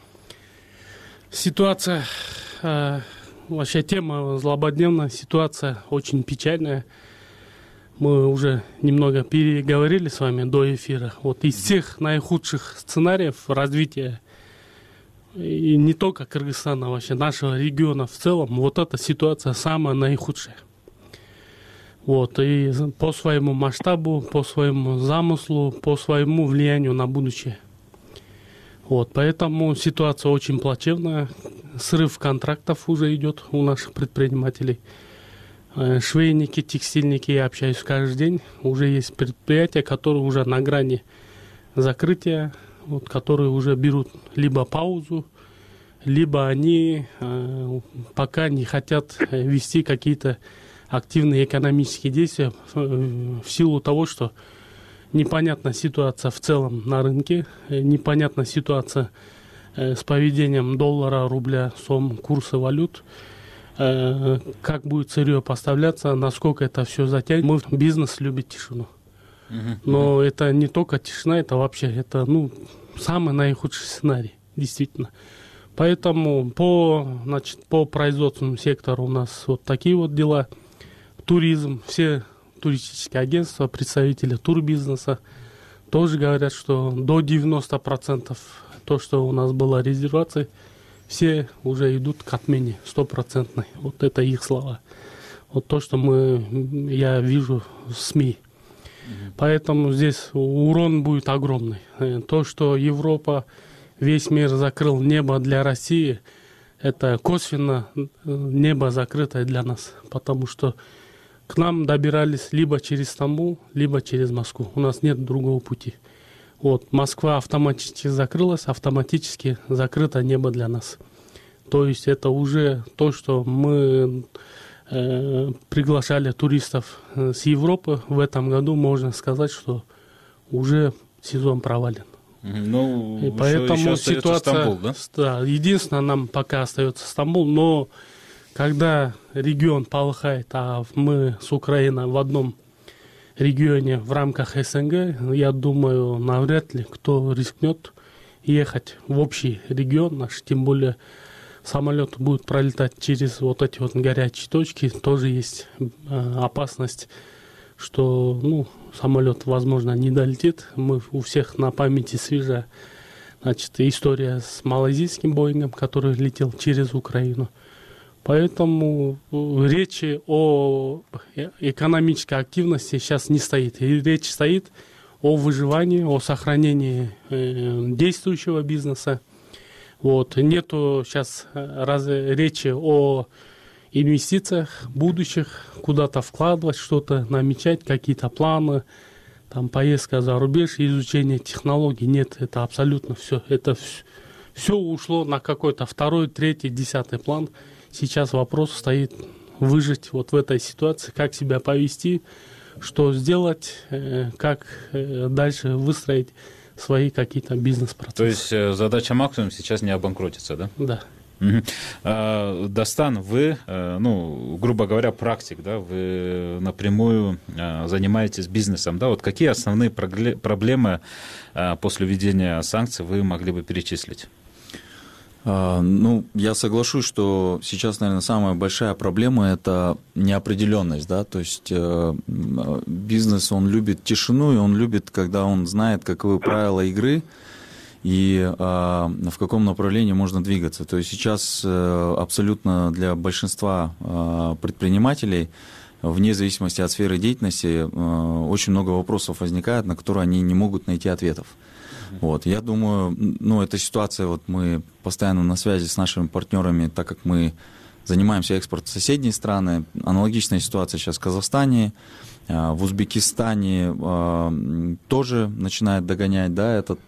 Ситуация, э, вообще тема злободневная, ситуация очень печальная. Мы уже немного переговорили с вами до эфира. Вот из всех наихудших сценариев развития, и не только Кыргызстана, а вообще нашего региона в целом, вот эта ситуация самая наихудшая. Вот, и по своему масштабу, по своему замыслу, по своему влиянию на будущее. Вот, поэтому ситуация очень плачевная. Срыв контрактов уже идет у наших предпринимателей. Швейники, текстильники, я общаюсь каждый день. Уже есть предприятия, которые уже на грани закрытия, вот, которые уже берут либо паузу, либо они э, пока не хотят вести какие-то активные экономические действия в силу того, что непонятна ситуация в целом на рынке, непонятна ситуация э, с поведением доллара, рубля, сом, курса валют. Как будет сырье поставляться, насколько это все затянет. Мы, бизнес любит тишину. Но это не только тишина, это вообще это, ну, самый наихудший сценарий, действительно. Поэтому по, значит, по производственному сектору у нас вот такие вот дела. Туризм, все туристические агентства, представители турбизнеса тоже говорят, что до девяноста процентов то, что у нас было резервацией, все уже идут к отмене стопроцентной. Вот это их слова. Вот то, что мы, я вижу в СМИ. Mm-hmm. Поэтому здесь урон будет огромный. То, что Европа, весь мир закрыл небо для России, это косвенно небо закрытое для нас. Потому что к нам добирались либо через Стамбул, либо через Москву. У нас нет другого пути. Вот, Москва автоматически закрылась, автоматически закрыто небо для нас. То есть это уже то, что мы э, приглашали туристов с Европы. В этом году можно сказать, что уже сезон провален. Ну, и поэтому еще ситуация, Стамбул, да? Да, единственное, нам пока остается Стамбул, но когда регион полыхает, а мы с Украиной в одном регионе в рамках СНГ, я думаю, навряд ли кто рискнет ехать в общий регион наш, тем более самолет будет пролетать через вот эти вот горячие точки, тоже есть э, опасность, что, ну, самолет, возможно, не долетит. Мы у всех на памяти свежая, значит, история с малайзийским Боингом, который летел через Украину. Поэтому речи о экономической активности сейчас не стоит. И речь стоит о выживании, о сохранении действующего бизнеса. Вот. Нету сейчас раз, речи о инвестициях будущих, куда-то вкладывать, что-то намечать, какие-то планы, там, поездка за рубеж, изучение технологий. Нет, это абсолютно все. Это все ушло на какой-то второй, третий, десятый план. Сейчас вопрос стоит выжить вот в этой ситуации, как себя повести, что сделать, как дальше выстроить свои какие-то бизнес-процессы. То есть задача максимум сейчас не обанкротиться, да? Да. Угу. Дастан, вы, ну, грубо говоря, практик, да, вы напрямую занимаетесь бизнесом, да, вот какие основные проблемы после введения санкций вы могли бы перечислить? Ну, я соглашусь, что сейчас, наверное, самая большая проблема – это неопределенность, да, то есть бизнес, он любит тишину, и он любит, когда он знает, каковы правила игры, и в каком направлении можно двигаться. То есть сейчас абсолютно для большинства предпринимателей, вне зависимости от сферы деятельности, очень много вопросов возникает, на которые они не могут найти ответов. Вот, я думаю, ну, эта ситуация, вот мы постоянно на связи с нашими партнерами, так как мы занимаемся экспортом в соседние страны. Аналогичная ситуация сейчас в Казахстане, в Узбекистане тоже начинает догонять, да, этот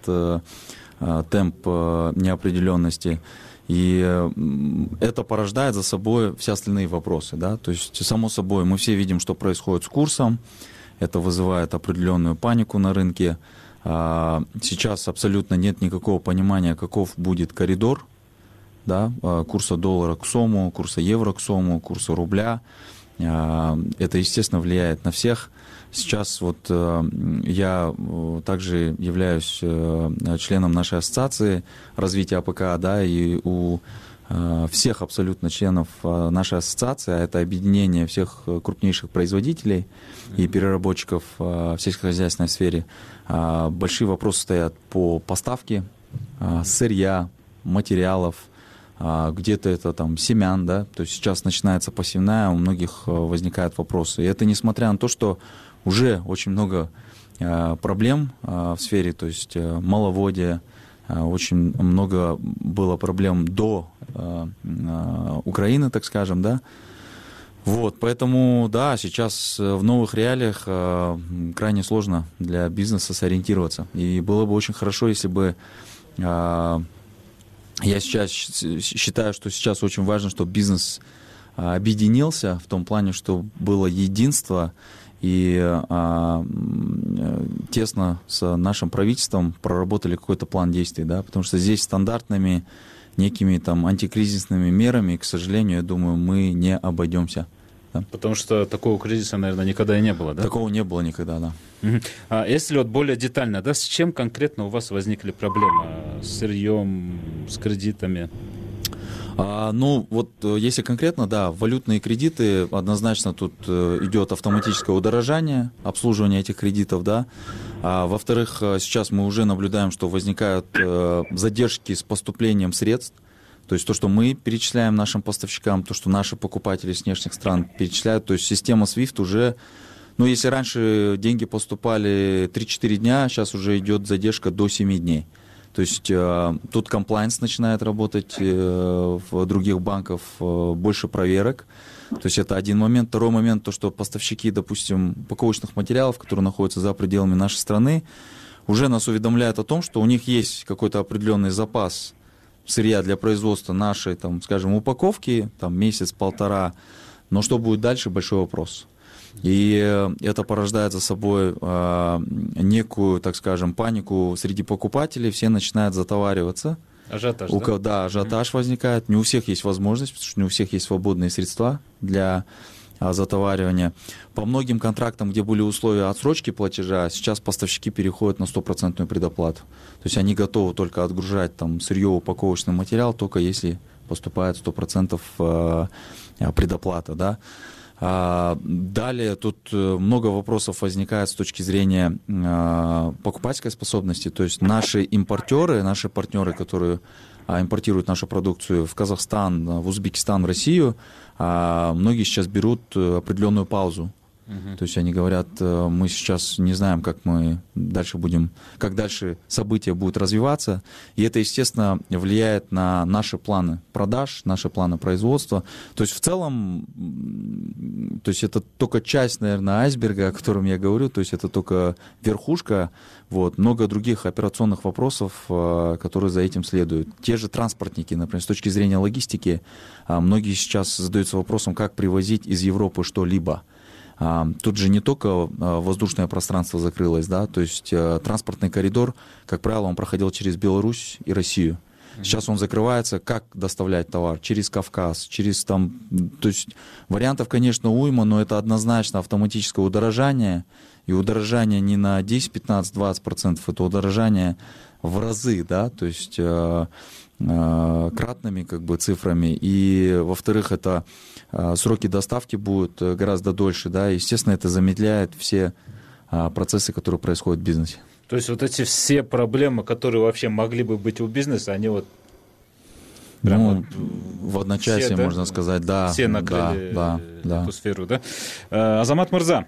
темп неопределенности. И это порождает за собой все остальные вопросы, да, то есть, само собой, мы все видим, что происходит с курсом, это вызывает определенную панику на рынке. Сейчас абсолютно нет никакого понимания, каков будет коридор, да, курса доллара к сому, курса евро к сому, курса рубля. Это, естественно, влияет на всех. Сейчас вот я также являюсь членом нашей ассоциации развития АПК, да, и у всех абсолютно членов нашей ассоциации, а это объединение всех крупнейших производителей и переработчиков в сельскохозяйственной сфере, большие вопросы стоят по поставке сырья, материалов, где-то это там семян, да, то есть сейчас начинается посевная, у многих возникают вопросы. И это несмотря на то, что уже очень много проблем в сфере, то есть маловодия, очень много было проблем до Украины, так скажем, да. Вот, поэтому, да, сейчас в новых реалиях крайне сложно для бизнеса сориентироваться. И было бы очень хорошо, если бы... Я сейчас считаю, что сейчас очень важно, чтобы бизнес объединился в том плане, что было единство, и а, тесно с нашим правительством проработали какой-то план действий, да, потому что здесь стандартными некими там антикризисными мерами, к сожалению, я думаю, мы не обойдемся. Да. Потому что такого кризиса, наверное, никогда и не было, да? Такого не было никогда, да. Угу. А если вот более детально, да, с чем конкретно у вас возникли проблемы? С сырьем, с кредитами? А, ну, вот если конкретно, да, валютные кредиты, однозначно тут идет автоматическое удорожание, обслуживание этих кредитов, да. А, во-вторых, сейчас мы уже наблюдаем, что возникают э, задержки с поступлением средств. То есть то, что мы перечисляем нашим поставщикам, то, что наши покупатели с внешних стран перечисляют, то есть система свифт уже, ну, если раньше деньги поступали три-четыре дня, сейчас уже идет задержка до семи дней. То есть э, тут комплайнс начинает работать э, в других банках, э, больше проверок. То есть это один момент. Второй момент, то, что поставщики, допустим, упаковочных материалов, которые находятся за пределами нашей страны, уже нас уведомляют о том, что у них есть какой-то определенный запас сырья для производства нашей, там, скажем, упаковки, там, месяц-полтора, но что будет дальше, большой вопрос. И это порождает за собой э, некую, так скажем, панику среди покупателей, все начинают затовариваться. Ажиотаж, у, да? Да, ажиотаж mm-hmm. возникает, не у всех есть возможность, потому что не у всех есть свободные средства для а, затоваривания. По многим контрактам, где были условия отсрочки платежа, сейчас поставщики переходят на стопроцентную предоплату. То есть они готовы только отгружать там сырье, упаковочный материал, только если поступает сто процентов э, предоплата, да. Далее тут много вопросов возникает с точки зрения покупательской способности. То есть наши импортеры, наши партнеры, которые импортируют нашу продукцию в Казахстан, в Узбекистан, в Россию, многие сейчас берут определенную паузу. Uh-huh. То есть они говорят, мы сейчас не знаем, как мы дальше будем, как дальше события будут развиваться. И это, естественно, влияет на наши планы продаж, наши планы производства. То есть в целом, то есть это только часть, наверное, айсберга, о котором я говорю. То есть это только верхушка. Вот. Много других операционных вопросов, которые за этим следуют. Те же транспортники, например, с точки зрения логистики, многие сейчас задаются вопросом, как привозить из Европы что-либо. Тут же не только воздушное пространство закрылось, да, то есть транспортный коридор, как правило, он проходил через Беларусь и Россию. Сейчас он закрывается, как доставлять товар? Через Кавказ, через там... То есть вариантов, конечно, уйма, но это однозначно автоматическое удорожание. И удорожание не на десять, пятнадцать, двадцать процентов, это удорожание в разы, да, то есть э, э, кратными как бы цифрами. И, во-вторых, это э, сроки доставки будут гораздо дольше, да, и, естественно, это замедляет все э, процессы, которые происходят в бизнесе. То есть вот эти все проблемы, которые вообще могли бы быть у бизнеса, они вот прямо ну, вот в одночасье, все, да? Можно сказать, да. Все накрыли да, да, эту да. сферу, да? Азамат Мырза.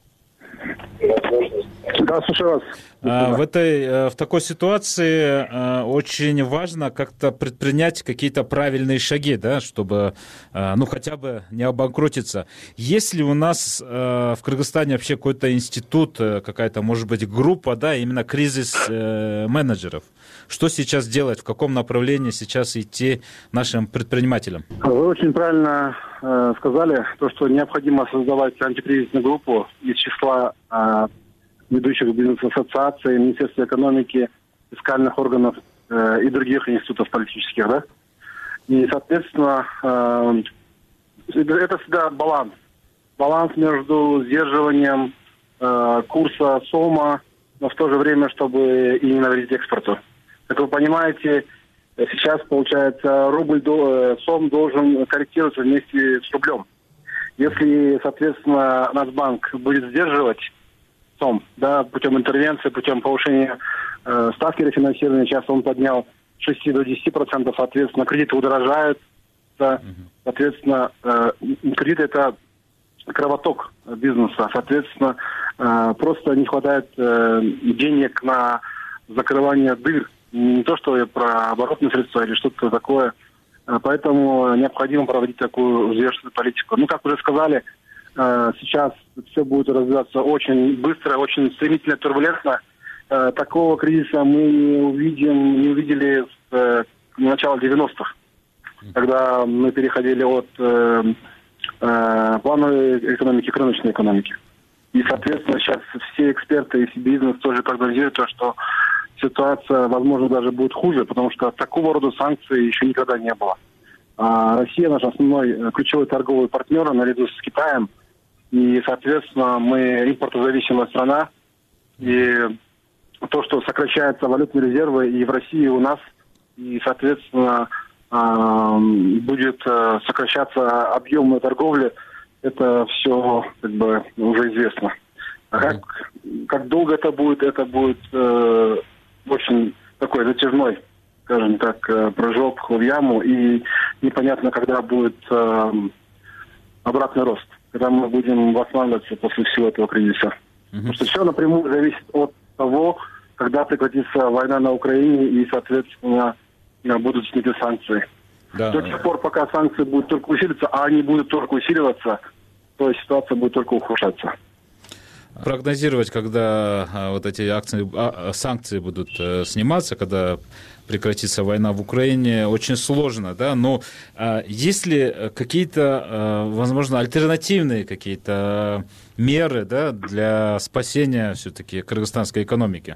Да, слушаю вас. В, этой, в такой ситуации очень важно как-то предпринять какие-то правильные шаги, да, чтобы, ну, хотя бы не обанкротиться. Есть ли у нас в Кыргызстане вообще какой-то институт, какая-то, может быть, группа, да, именно кризис-менеджеров? Что сейчас делать, в каком направлении сейчас идти нашим предпринимателям? Вы очень правильно э, сказали, то, что необходимо создавать антикризисную группу из числа э, ведущих бизнес-ассоциаций, Министерства экономики, фискальных органов э, и других институтов политических, да. И, соответственно, э, это всегда баланс. Баланс между сдерживанием э, курса СОМа, но в то же время, чтобы и не навредить экспорту. Как вы понимаете, сейчас, получается, рубль, СОМ должен корректироваться вместе с рублем. Если, соответственно, Нацбанк будет сдерживать СОМ, да, путем интервенции, путем повышения э, ставки рефинансирования, сейчас он поднял с шести до десяти процентов, соответственно, кредиты удорожают, да, соответственно, э, кредиты – это кровоток бизнеса, соответственно, э, просто не хватает э, денег на закрывание дыр. Не то, что про оборотные средства или что-то такое. Поэтому необходимо проводить такую взвешенную политику. Ну, как уже сказали, сейчас все будет развиваться очень быстро, очень стремительно, турбулентно. Такого кризиса мы не увидим, не увидели с начала девяностых, когда мы переходили от плановой экономики к рыночной экономике. И, соответственно, сейчас все эксперты и бизнес тоже прогнозируют то, что ситуация, возможно, даже будет хуже, потому что такого рода санкций еще никогда не было. А Россия наш основной ключевой торговый партнер наряду с Китаем. И, соответственно, мы импортозависимая страна. И то, что сокращаются валютные резервы и в России, и у нас, и, соответственно, будет сокращаться объем торговли, это все как бы уже известно. А как, как долго это будет, это будет э, очень такой затяжной, скажем так, прыжок в яму, и непонятно, когда будет э, обратный рост, когда мы будем восстанавливаться после всего этого кризиса. Mm-hmm. Потому что все напрямую зависит от того, когда прекратится война на Украине и, соответственно, будут сняты санкции. Да. До тех пор, пока санкции будут только усиливаться, а они будут только усиливаться, то ситуация будет только ухудшаться. Прогнозировать, когда а, вот эти акции, а, санкции будут а, сниматься, когда прекратится война в Украине, очень сложно, да, но а, есть ли какие-то, а, возможно, альтернативные какие-то меры, да, для спасения все-таки кыргызстанской экономики?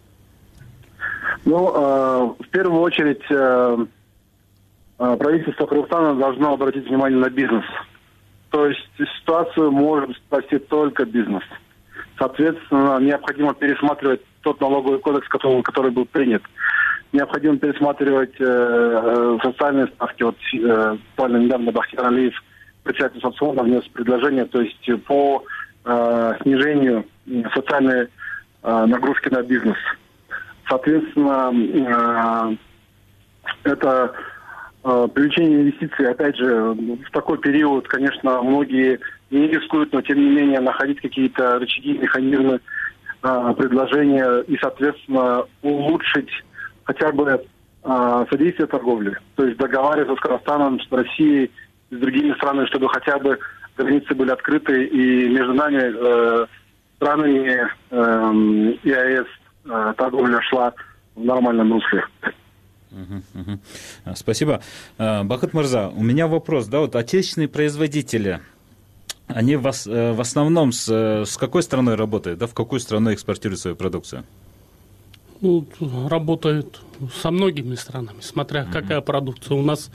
Ну, э, в первую очередь, э, правительство Кыргызстана должно обратить внимание на бизнес. То есть ситуацию может спасти только бизнес. Соответственно, необходимо пересматривать тот налоговый кодекс, который, который был принят. Необходимо пересматривать э, социальные ставки. Вот э, буквально недавно Бахтияр Алиев председатель Совсона внес предложение, то есть по э, снижению социальной э, нагрузки на бизнес. Соответственно, э, это э, привлечение инвестиций, опять же, в такой период, конечно, многие не рискуют, но тем не менее находить какие-то рычаги, механизмы э, предложения и, соответственно, улучшить хотя бы э, содействие торговли. То есть договариваться с Казахстаном, с Россией, с другими странами, чтобы хотя бы границы были открыты и между нами, э, странами э, ЕАЭС, э, торговля шла в нормальном русле. Угу, угу. Спасибо. Бахыт Мырза, у меня вопрос. Да, вот отечественные производители, они в, в основном с, с какой страной работают? Да, в какую страну экспортируют свою продукцию? Ну, работают со многими странами, смотря угу. какая продукция. У нас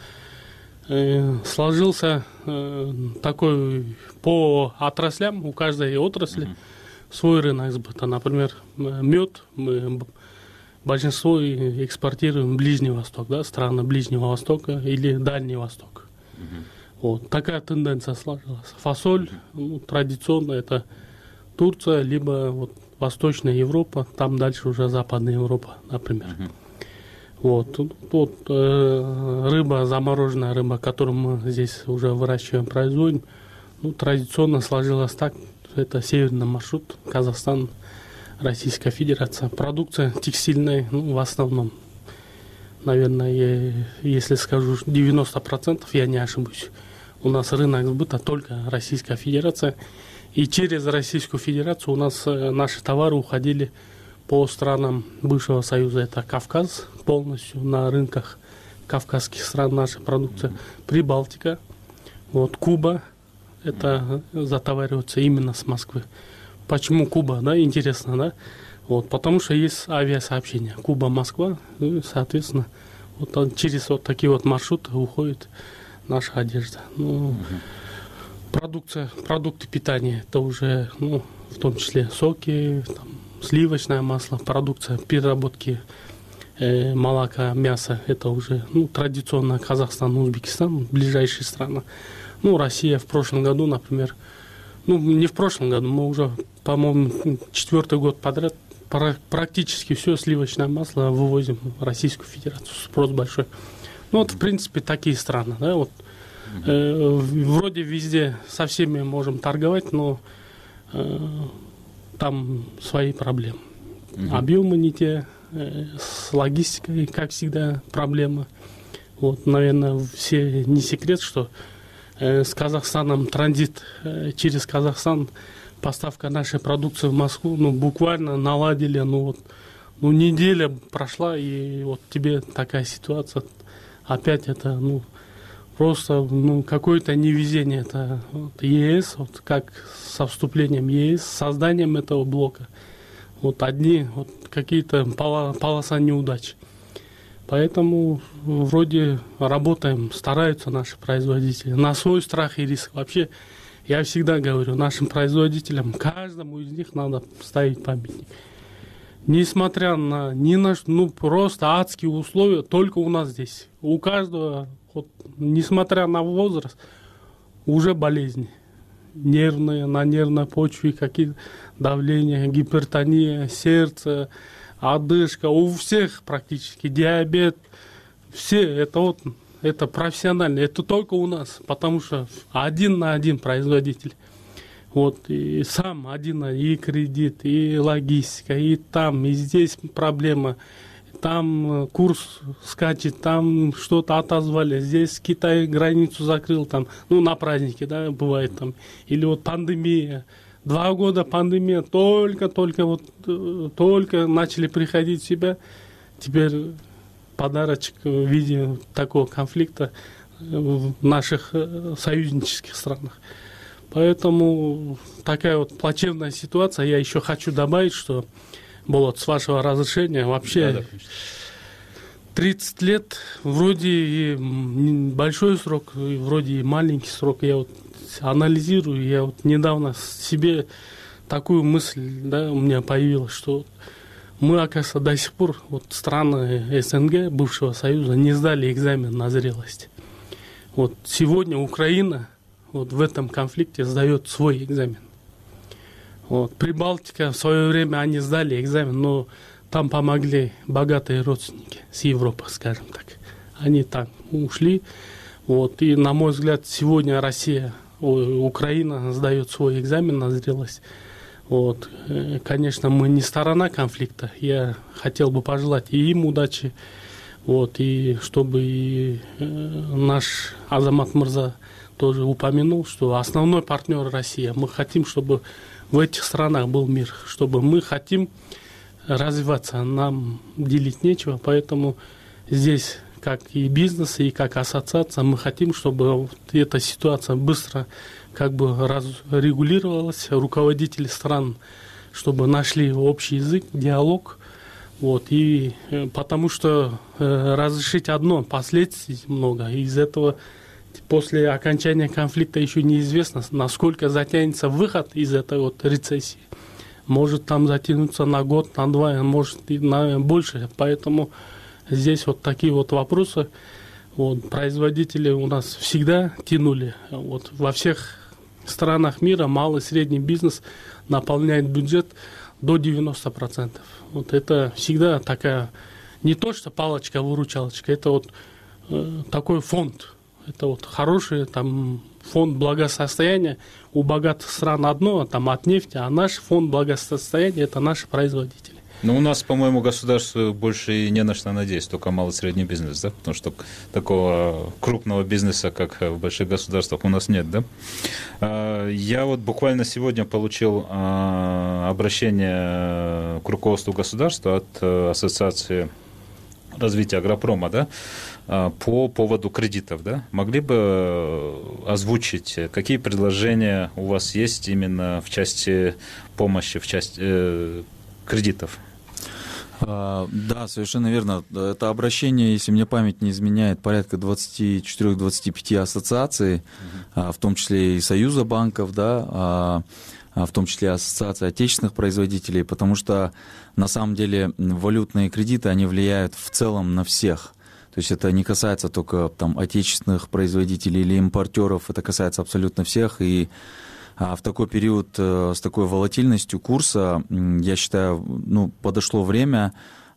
э, сложился э, такой по отраслям, у каждой отрасли угу. свой рынок сбыта. Например, мед мы большинство экспортируем в Ближний Восток, да, страны Ближнего Востока или Дальний Восток. Uh-huh. Вот такая тенденция сложилась. Фасоль, uh-huh. ну, традиционно это Турция, либо вот Восточная Европа, там дальше уже Западная Европа, например. Uh-huh. Вот, тут, тут э, рыба, замороженная рыба, которую мы здесь уже выращиваем, производим, ну, традиционно сложилось так, это северный маршрут, Казахстан, Российская Федерация. Продукция текстильная, ну, в основном, наверное, я, если скажу девяносто процентов, я не ошибусь. У нас рынок сбыта только Российская Федерация. И через Российскую Федерацию у нас наши товары уходили по странам бывшего Союза. Это Кавказ полностью, на рынках кавказских стран наша продукция. Прибалтика, вот, Куба, это затоваривается именно с Москвы. Почему Куба, да, интересно, да? Вот, потому что есть авиасообщение. Куба-Москва, ну, и, соответственно, вот через вот такие вот маршруты уходит наша одежда. Ну, угу. Продукция, продукты питания, это уже, ну, в том числе соки, там, сливочное масло, продукция переработки э, молока, мяса, это уже, ну, традиционно Казахстан, Узбекистан, ближайшие страны. Ну, Россия в прошлом году, например, ну, не в прошлом году, мы уже, по-моему, четвертый год подряд практически все сливочное масло вывозим в Российскую Федерацию. Спрос большой. Ну, вот, в принципе, такие страны, да, вот. Э, вроде везде со всеми можем торговать, но э, там свои проблемы. Mm-hmm. Объемы не те, э, с логистикой, как всегда, проблемы. Вот, наверное, все не секрет, что с Казахстаном транзит через Казахстан, поставка нашей продукции в Москву, ну, буквально наладили, ну, вот, ну, неделя прошла, и вот тебе такая ситуация. Опять это, ну, просто, ну, какое-то невезение. Это вот, ЕС, вот как со вступлением ЕС, с созданием этого блока. Вот одни, вот какие-то полоса неудач. Поэтому вроде работаем, стараются наши производители на свой страх и риск. Вообще, я всегда говорю нашим производителям, каждому из них надо ставить памятник. Несмотря на ни на что, ну просто адские условия, только у нас здесь. У каждого, вот, несмотря на возраст, уже болезни. Нервные, на нервной почве, какие-то давления, гипертония, сердце, одышка, у всех практически диабет, все это вот, это профессионально, это только у нас, потому что один на один производитель, вот, и сам один, и кредит, и логистика, и там, и здесь проблема, там курс скачет, там что-то отозвали, здесь Китай границу закрыл, там, ну, на праздники, да, бывает там, или вот пандемия. Два года пандемия, только-только вот, только начали приходить в себя. Теперь подарочек в виде такого конфликта в наших союзнических странах. Поэтому такая вот плачевная ситуация. Я еще хочу добавить, что, Болот, с вашего разрешения, вообще да, да. тридцать лет, вроде и большой срок, и вроде и маленький срок. Я вот анализирую, я вот недавно себе такую мысль, да, у меня появилась, что мы, оказывается, до сих пор, вот страны СНГ, бывшего Союза, не сдали экзамен на зрелость. Вот сегодня Украина вот в этом конфликте сдает свой экзамен. Вот. Прибалтика в свое время они сдали экзамен, но там помогли богатые родственники с Европы, скажем так. Они там ушли. Вот. И, на мой взгляд, сегодня Россия, Украина сдает свой экзамен на зрелость. Вот. Конечно, мы не сторона конфликта. Я хотел бы пожелать и им удачи, вот, и чтобы и наш Азамат Мырза тоже упомянул, что основной партнер Россия. Мы хотим, чтобы в этих странах был мир, чтобы мы хотим развиваться, нам делить нечего, поэтому здесь, как и бизнес, и как ассоциация, мы хотим, чтобы вот эта ситуация быстро как бы разрегулировалась, руководители стран, чтобы нашли общий язык, диалог, вот, и потому что э, разрешить одно, последствий много, и из этого после окончания конфликта еще неизвестно, насколько затянется выход из этой вот рецессии. Может там затянуться на год, на два, может и на больше. Поэтому здесь вот такие вот вопросы. Вот, производители у нас всегда тянули. Вот, во всех странах мира малый и средний бизнес наполняет бюджет до девяноста процентов. Вот это всегда такая, не то что палочка-выручалочка, это вот э, такой фонд. Это вот хороший там фонд благосостояния. У богатых стран одно, там от нефти, а наш фонд благосостояния – это наши производители. Ну, у нас, по-моему, государству больше и не на что надеяться, только малый и средний бизнес, да? Потому что такого крупного бизнеса, как в больших государствах, у нас нет, да? Я вот буквально сегодня получил обращение к руководству государства от Ассоциации развития агропрома, да, по поводу кредитов, да? Могли бы озвучить, какие предложения у вас есть именно в части помощи, в части э, кредитов? Да, совершенно верно. Это обращение, если мне память не изменяет, порядка двадцать четыре - двадцать пять ассоциаций, в том числе и Союза банков, да, в том числе Ассоциации отечественных производителей, потому что на самом деле валютные кредиты, они влияют в целом на всех. То есть это не касается только там отечественных производителей или импортеров, это касается абсолютно всех. И в такой период с такой волатильностью курса, я считаю, ну, подошло время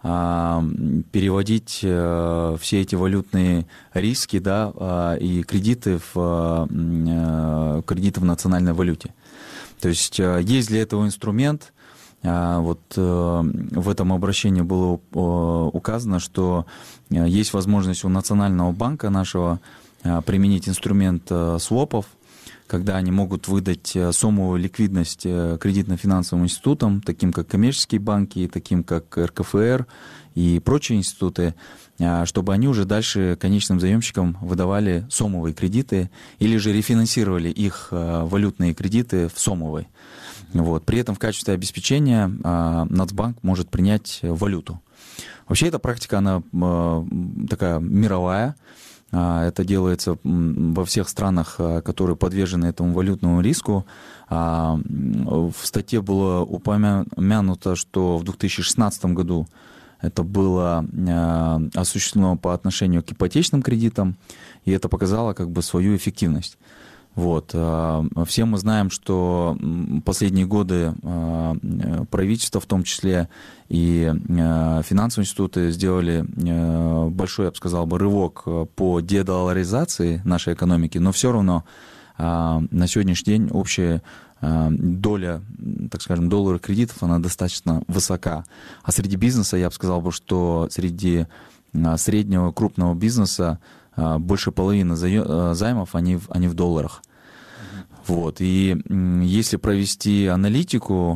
переводить все эти валютные риски, да, и кредиты в, кредиты в национальной валюте. То есть есть для этого инструмент. Вот в этом обращении было указано, что есть возможность у Национального банка нашего применить инструмент свопов, когда они могут выдать сомовую ликвидность кредитно-финансовым институтам, таким как коммерческие банки, таким как эр ка эф эр и прочие институты, чтобы они уже дальше конечным заемщикам выдавали сомовые кредиты или же рефинансировали их валютные кредиты в сомовой. Вот. При этом в качестве обеспечения Нацбанк может принять валюту. Вообще эта практика, она такая мировая. Это делается во всех странах, которые подвержены этому валютному риску. В статье было упомянуто, что в две тысячи шестнадцатом году это было осуществлено по отношению к ипотечным кредитам, и это показало как бы свою эффективность. Вот. Все мы знаем, что последние годы правительство, в том числе и финансовые институты, сделали большой, я бы сказал, бы, рывок по дедолларизации нашей экономики, но все равно на сегодняшний день общая доля, так скажем, долларовых кредитов, она достаточно высока. А среди бизнеса, я бы сказал, бы, что среди среднего крупного бизнеса больше половины займов, они, они в долларах. Вот. И если провести аналитику,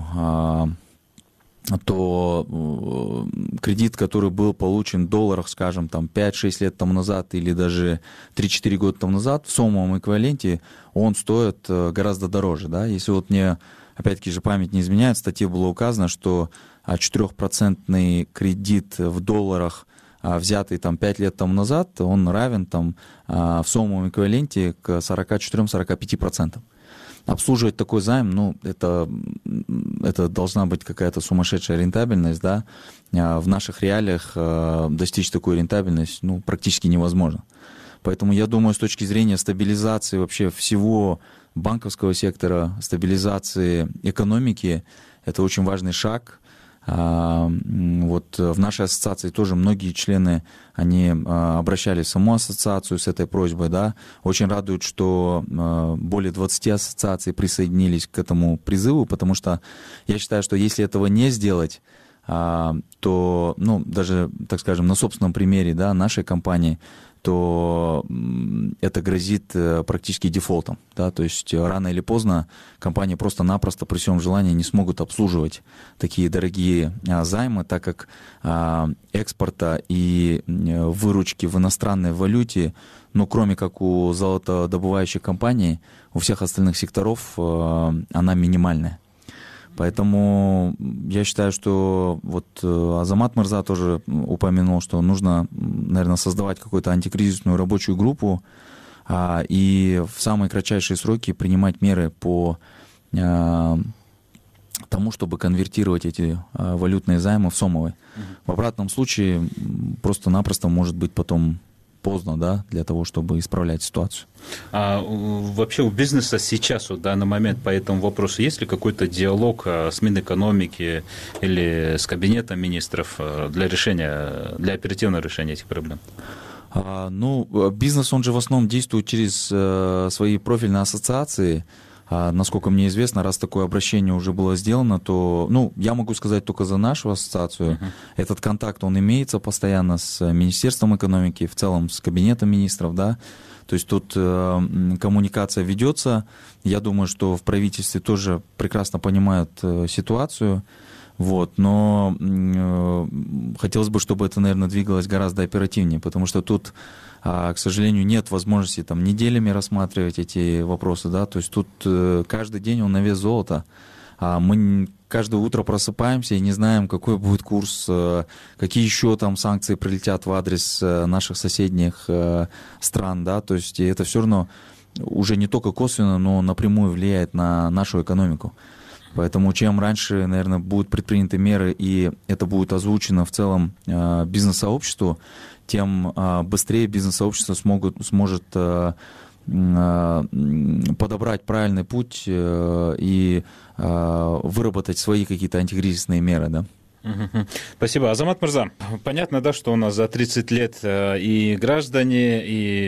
то кредит, который был получен в долларах, скажем, там пять-шесть лет тому назад или даже три-четыре года тому назад, в сомовом эквиваленте он стоит гораздо дороже. Да? Если вот мне, опять-таки же, память не изменяет, в статье было указано, что четырехпроцентный кредит в долларах, взятый там пять лет тому назад, он равен там в сомовом эквиваленте к сорок четыре - сорок пять процентам. Обслуживать такой займ, ну, это, это должна быть какая-то сумасшедшая рентабельность, да. В наших реалиях достичь такой рентабельности, ну, практически невозможно. Поэтому я думаю, с точки зрения стабилизации вообще всего банковского сектора, стабилизации экономики, это очень важный шаг. Вот в нашей ассоциации тоже многие члены, они обращались в саму ассоциацию с этой просьбой, да. Очень радует, что более двадцати ассоциаций присоединились к этому призыву, потому что я считаю, что если этого не сделать, то, ну, даже, так скажем, на собственном примере, да, нашей компании, то это грозит практически дефолтом. Да? То есть рано или поздно компании просто-напросто при всем желании не смогут обслуживать такие дорогие займы, так как экспорта и выручки в иностранной валюте, ну, кроме как у золотодобывающих компаний, у всех остальных секторов она минимальная. Поэтому я считаю, что вот Азамат Мырза тоже упомянул, что нужно, наверное, создавать какую-то антикризисную рабочую группу а, и в самые кратчайшие сроки принимать меры по а, тому, чтобы конвертировать эти а, валютные займы в сомовые. В обратном случае просто-напросто может быть потом поздно, да, для того, чтобы исправлять ситуацию. А вообще у бизнеса сейчас, в данный момент, по этому вопросу, есть ли какой-то диалог с Минэкономики или с Кабинетом министров для решения, для оперативного решения этих проблем? А, ну, бизнес, он же в основном действует через э, свои профильные ассоциации. А, насколько мне известно, раз такое обращение уже было сделано, то, ну, я могу сказать только за нашу ассоциацию. Uh-huh. Этот контакт, он имеется постоянно с Министерством экономики, в целом с Кабинетом министров, да. То есть тут э, коммуникация ведется. Я думаю, что в правительстве тоже прекрасно понимают э, ситуацию. Вот, но э, хотелось бы, чтобы это, наверное, двигалось гораздо оперативнее, потому что тут, э, к сожалению, нет возможности там неделями рассматривать эти вопросы, да, то есть тут э, каждый день он на вес золота, а мы каждое утро просыпаемся и не знаем, какой будет курс, э, какие еще там санкции прилетят в адрес э, наших соседних э, стран, да, то есть это все равно уже не только косвенно, но напрямую влияет на нашу экономику. Поэтому чем раньше, наверное, будут предприняты меры, и это будет озвучено в целом э, бизнес-сообществу, тем э, быстрее бизнес-сообщество смогут, сможет э, э, подобрать правильный путь э, и э, выработать свои какие-то антикризисные меры, да. Спасибо. Азамат Мырза, понятно, да, что у нас за тридцать лет и граждане,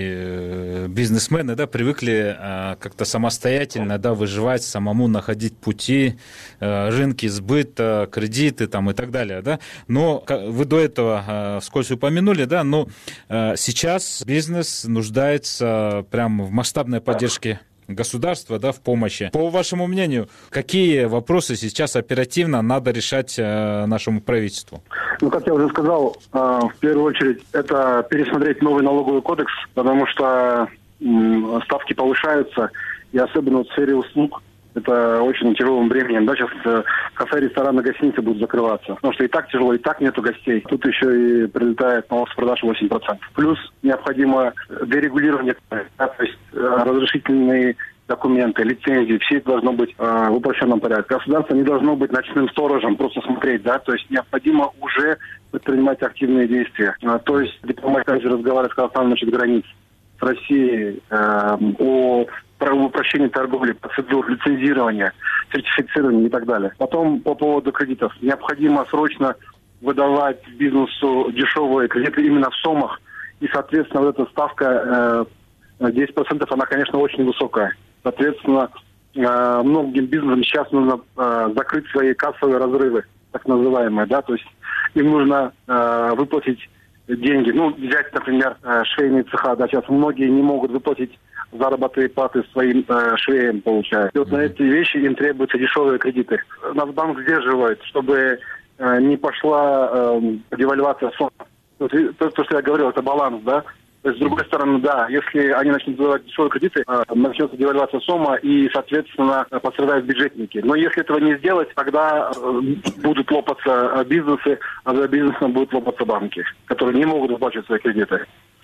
и бизнесмены, да, привыкли как-то самостоятельно, да, выживать, самому находить пути, рынки сбыта, кредиты там и так далее, да. Но вы до этого вскользь упомянули, да, но сейчас бизнес нуждается прямо в масштабной поддержке государства, да, в помощи. По вашему мнению, какие вопросы сейчас оперативно надо решать э, нашему правительству? Ну, как я уже сказал, э, в первую очередь, это пересмотреть новый налоговый кодекс, потому что э, ставки повышаются, и особенно в сфере услуг это очень тяжелым бременем. Да, сейчас э, кафе, рестораны, гостиницы будут закрываться, потому что и так тяжело, и так нету гостей. Тут еще и прилетает налог с продаж восемь процентов. Плюс необходимо дерегулирование, да, то есть э, разрешительные документы, лицензии, все это должно быть э, в упрощенном порядке. Государство не должно быть ночным сторожем, просто смотреть, да, то есть необходимо уже предпринимать активные действия. А, то есть дипломатия разговаривать с Казахстаном насчет границ с Россией, э, о упрощении торговли, процедур, лицензирования, сертифицирования и так далее. Потом по поводу кредитов. Необходимо срочно выдавать бизнесу дешевые кредиты именно в сомах. И, соответственно, вот эта ставка э, десять процентов, она, конечно, очень высокая. Соответственно, э, многим бизнесам сейчас нужно э, закрыть свои кассовые разрывы, так называемые, да, то есть им нужно э, выплатить деньги. Ну, взять, например, э, швейные цеха, да, сейчас многие не могут выплатить заработные платы своим э, швеям, получают. И вот на эти вещи им требуются дешевые кредиты. Нацбанк сдерживает, чтобы э, не пошла э, девальвация сомов. Вот, то, то, что я говорил, это баланс, да. То есть, с другой стороны, да, если они начнут выдавать дешевые кредиты, э, начнется девальвация сома и, соответственно, пострадают бюджетники. Но если этого не сделать, тогда э, будут лопаться бизнесы, а за бизнесом будут лопаться банки, которые не могут выплачивать свои кредиты.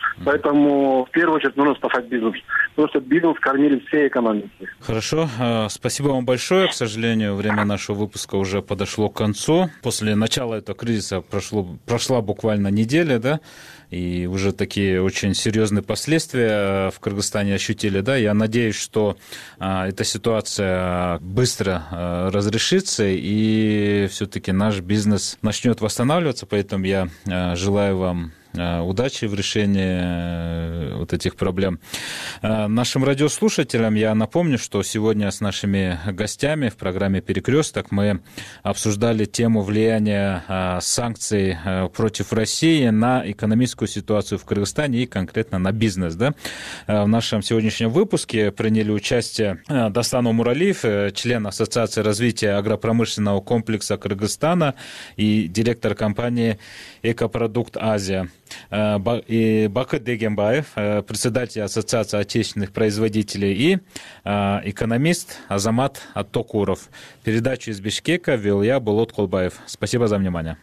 Поэтому в первую очередь нужно спасать бизнес. Потому что бизнес кормили всей экономики. Хорошо. Спасибо вам большое. К сожалению, время нашего выпуска уже подошло к концу. После начала этого кризиса прошло, прошла буквально неделя, да, и уже такие очень серьезные последствия в Кыргызстане ощутили, да. Я надеюсь, что а, эта ситуация быстро а, разрешится, и все-таки наш бизнес начнет восстанавливаться, поэтому я а, желаю вам удачи в решении вот этих проблем. Нашим радиослушателям я напомню, что сегодня с нашими гостями в программе «Перекресток» мы обсуждали тему влияния санкций против России на экономическую ситуацию в Кыргызстане и конкретно на бизнес. Да? В нашем сегодняшнем выпуске приняли участие Дастан Умуралиев, член Ассоциации развития агропромышленного комплекса Кыргызстана и директор компании «Экопродукт Азия», и Бакыт Дегенбаев, председатель Ассоциации отечественных производителей, и экономист Азамат Аттокуров. Передачу из Бишкека вел я, Болот Колбаев. Спасибо за внимание.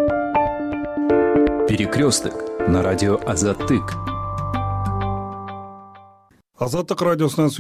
Перекресток на радио Азаттык. Азаттык радиосунан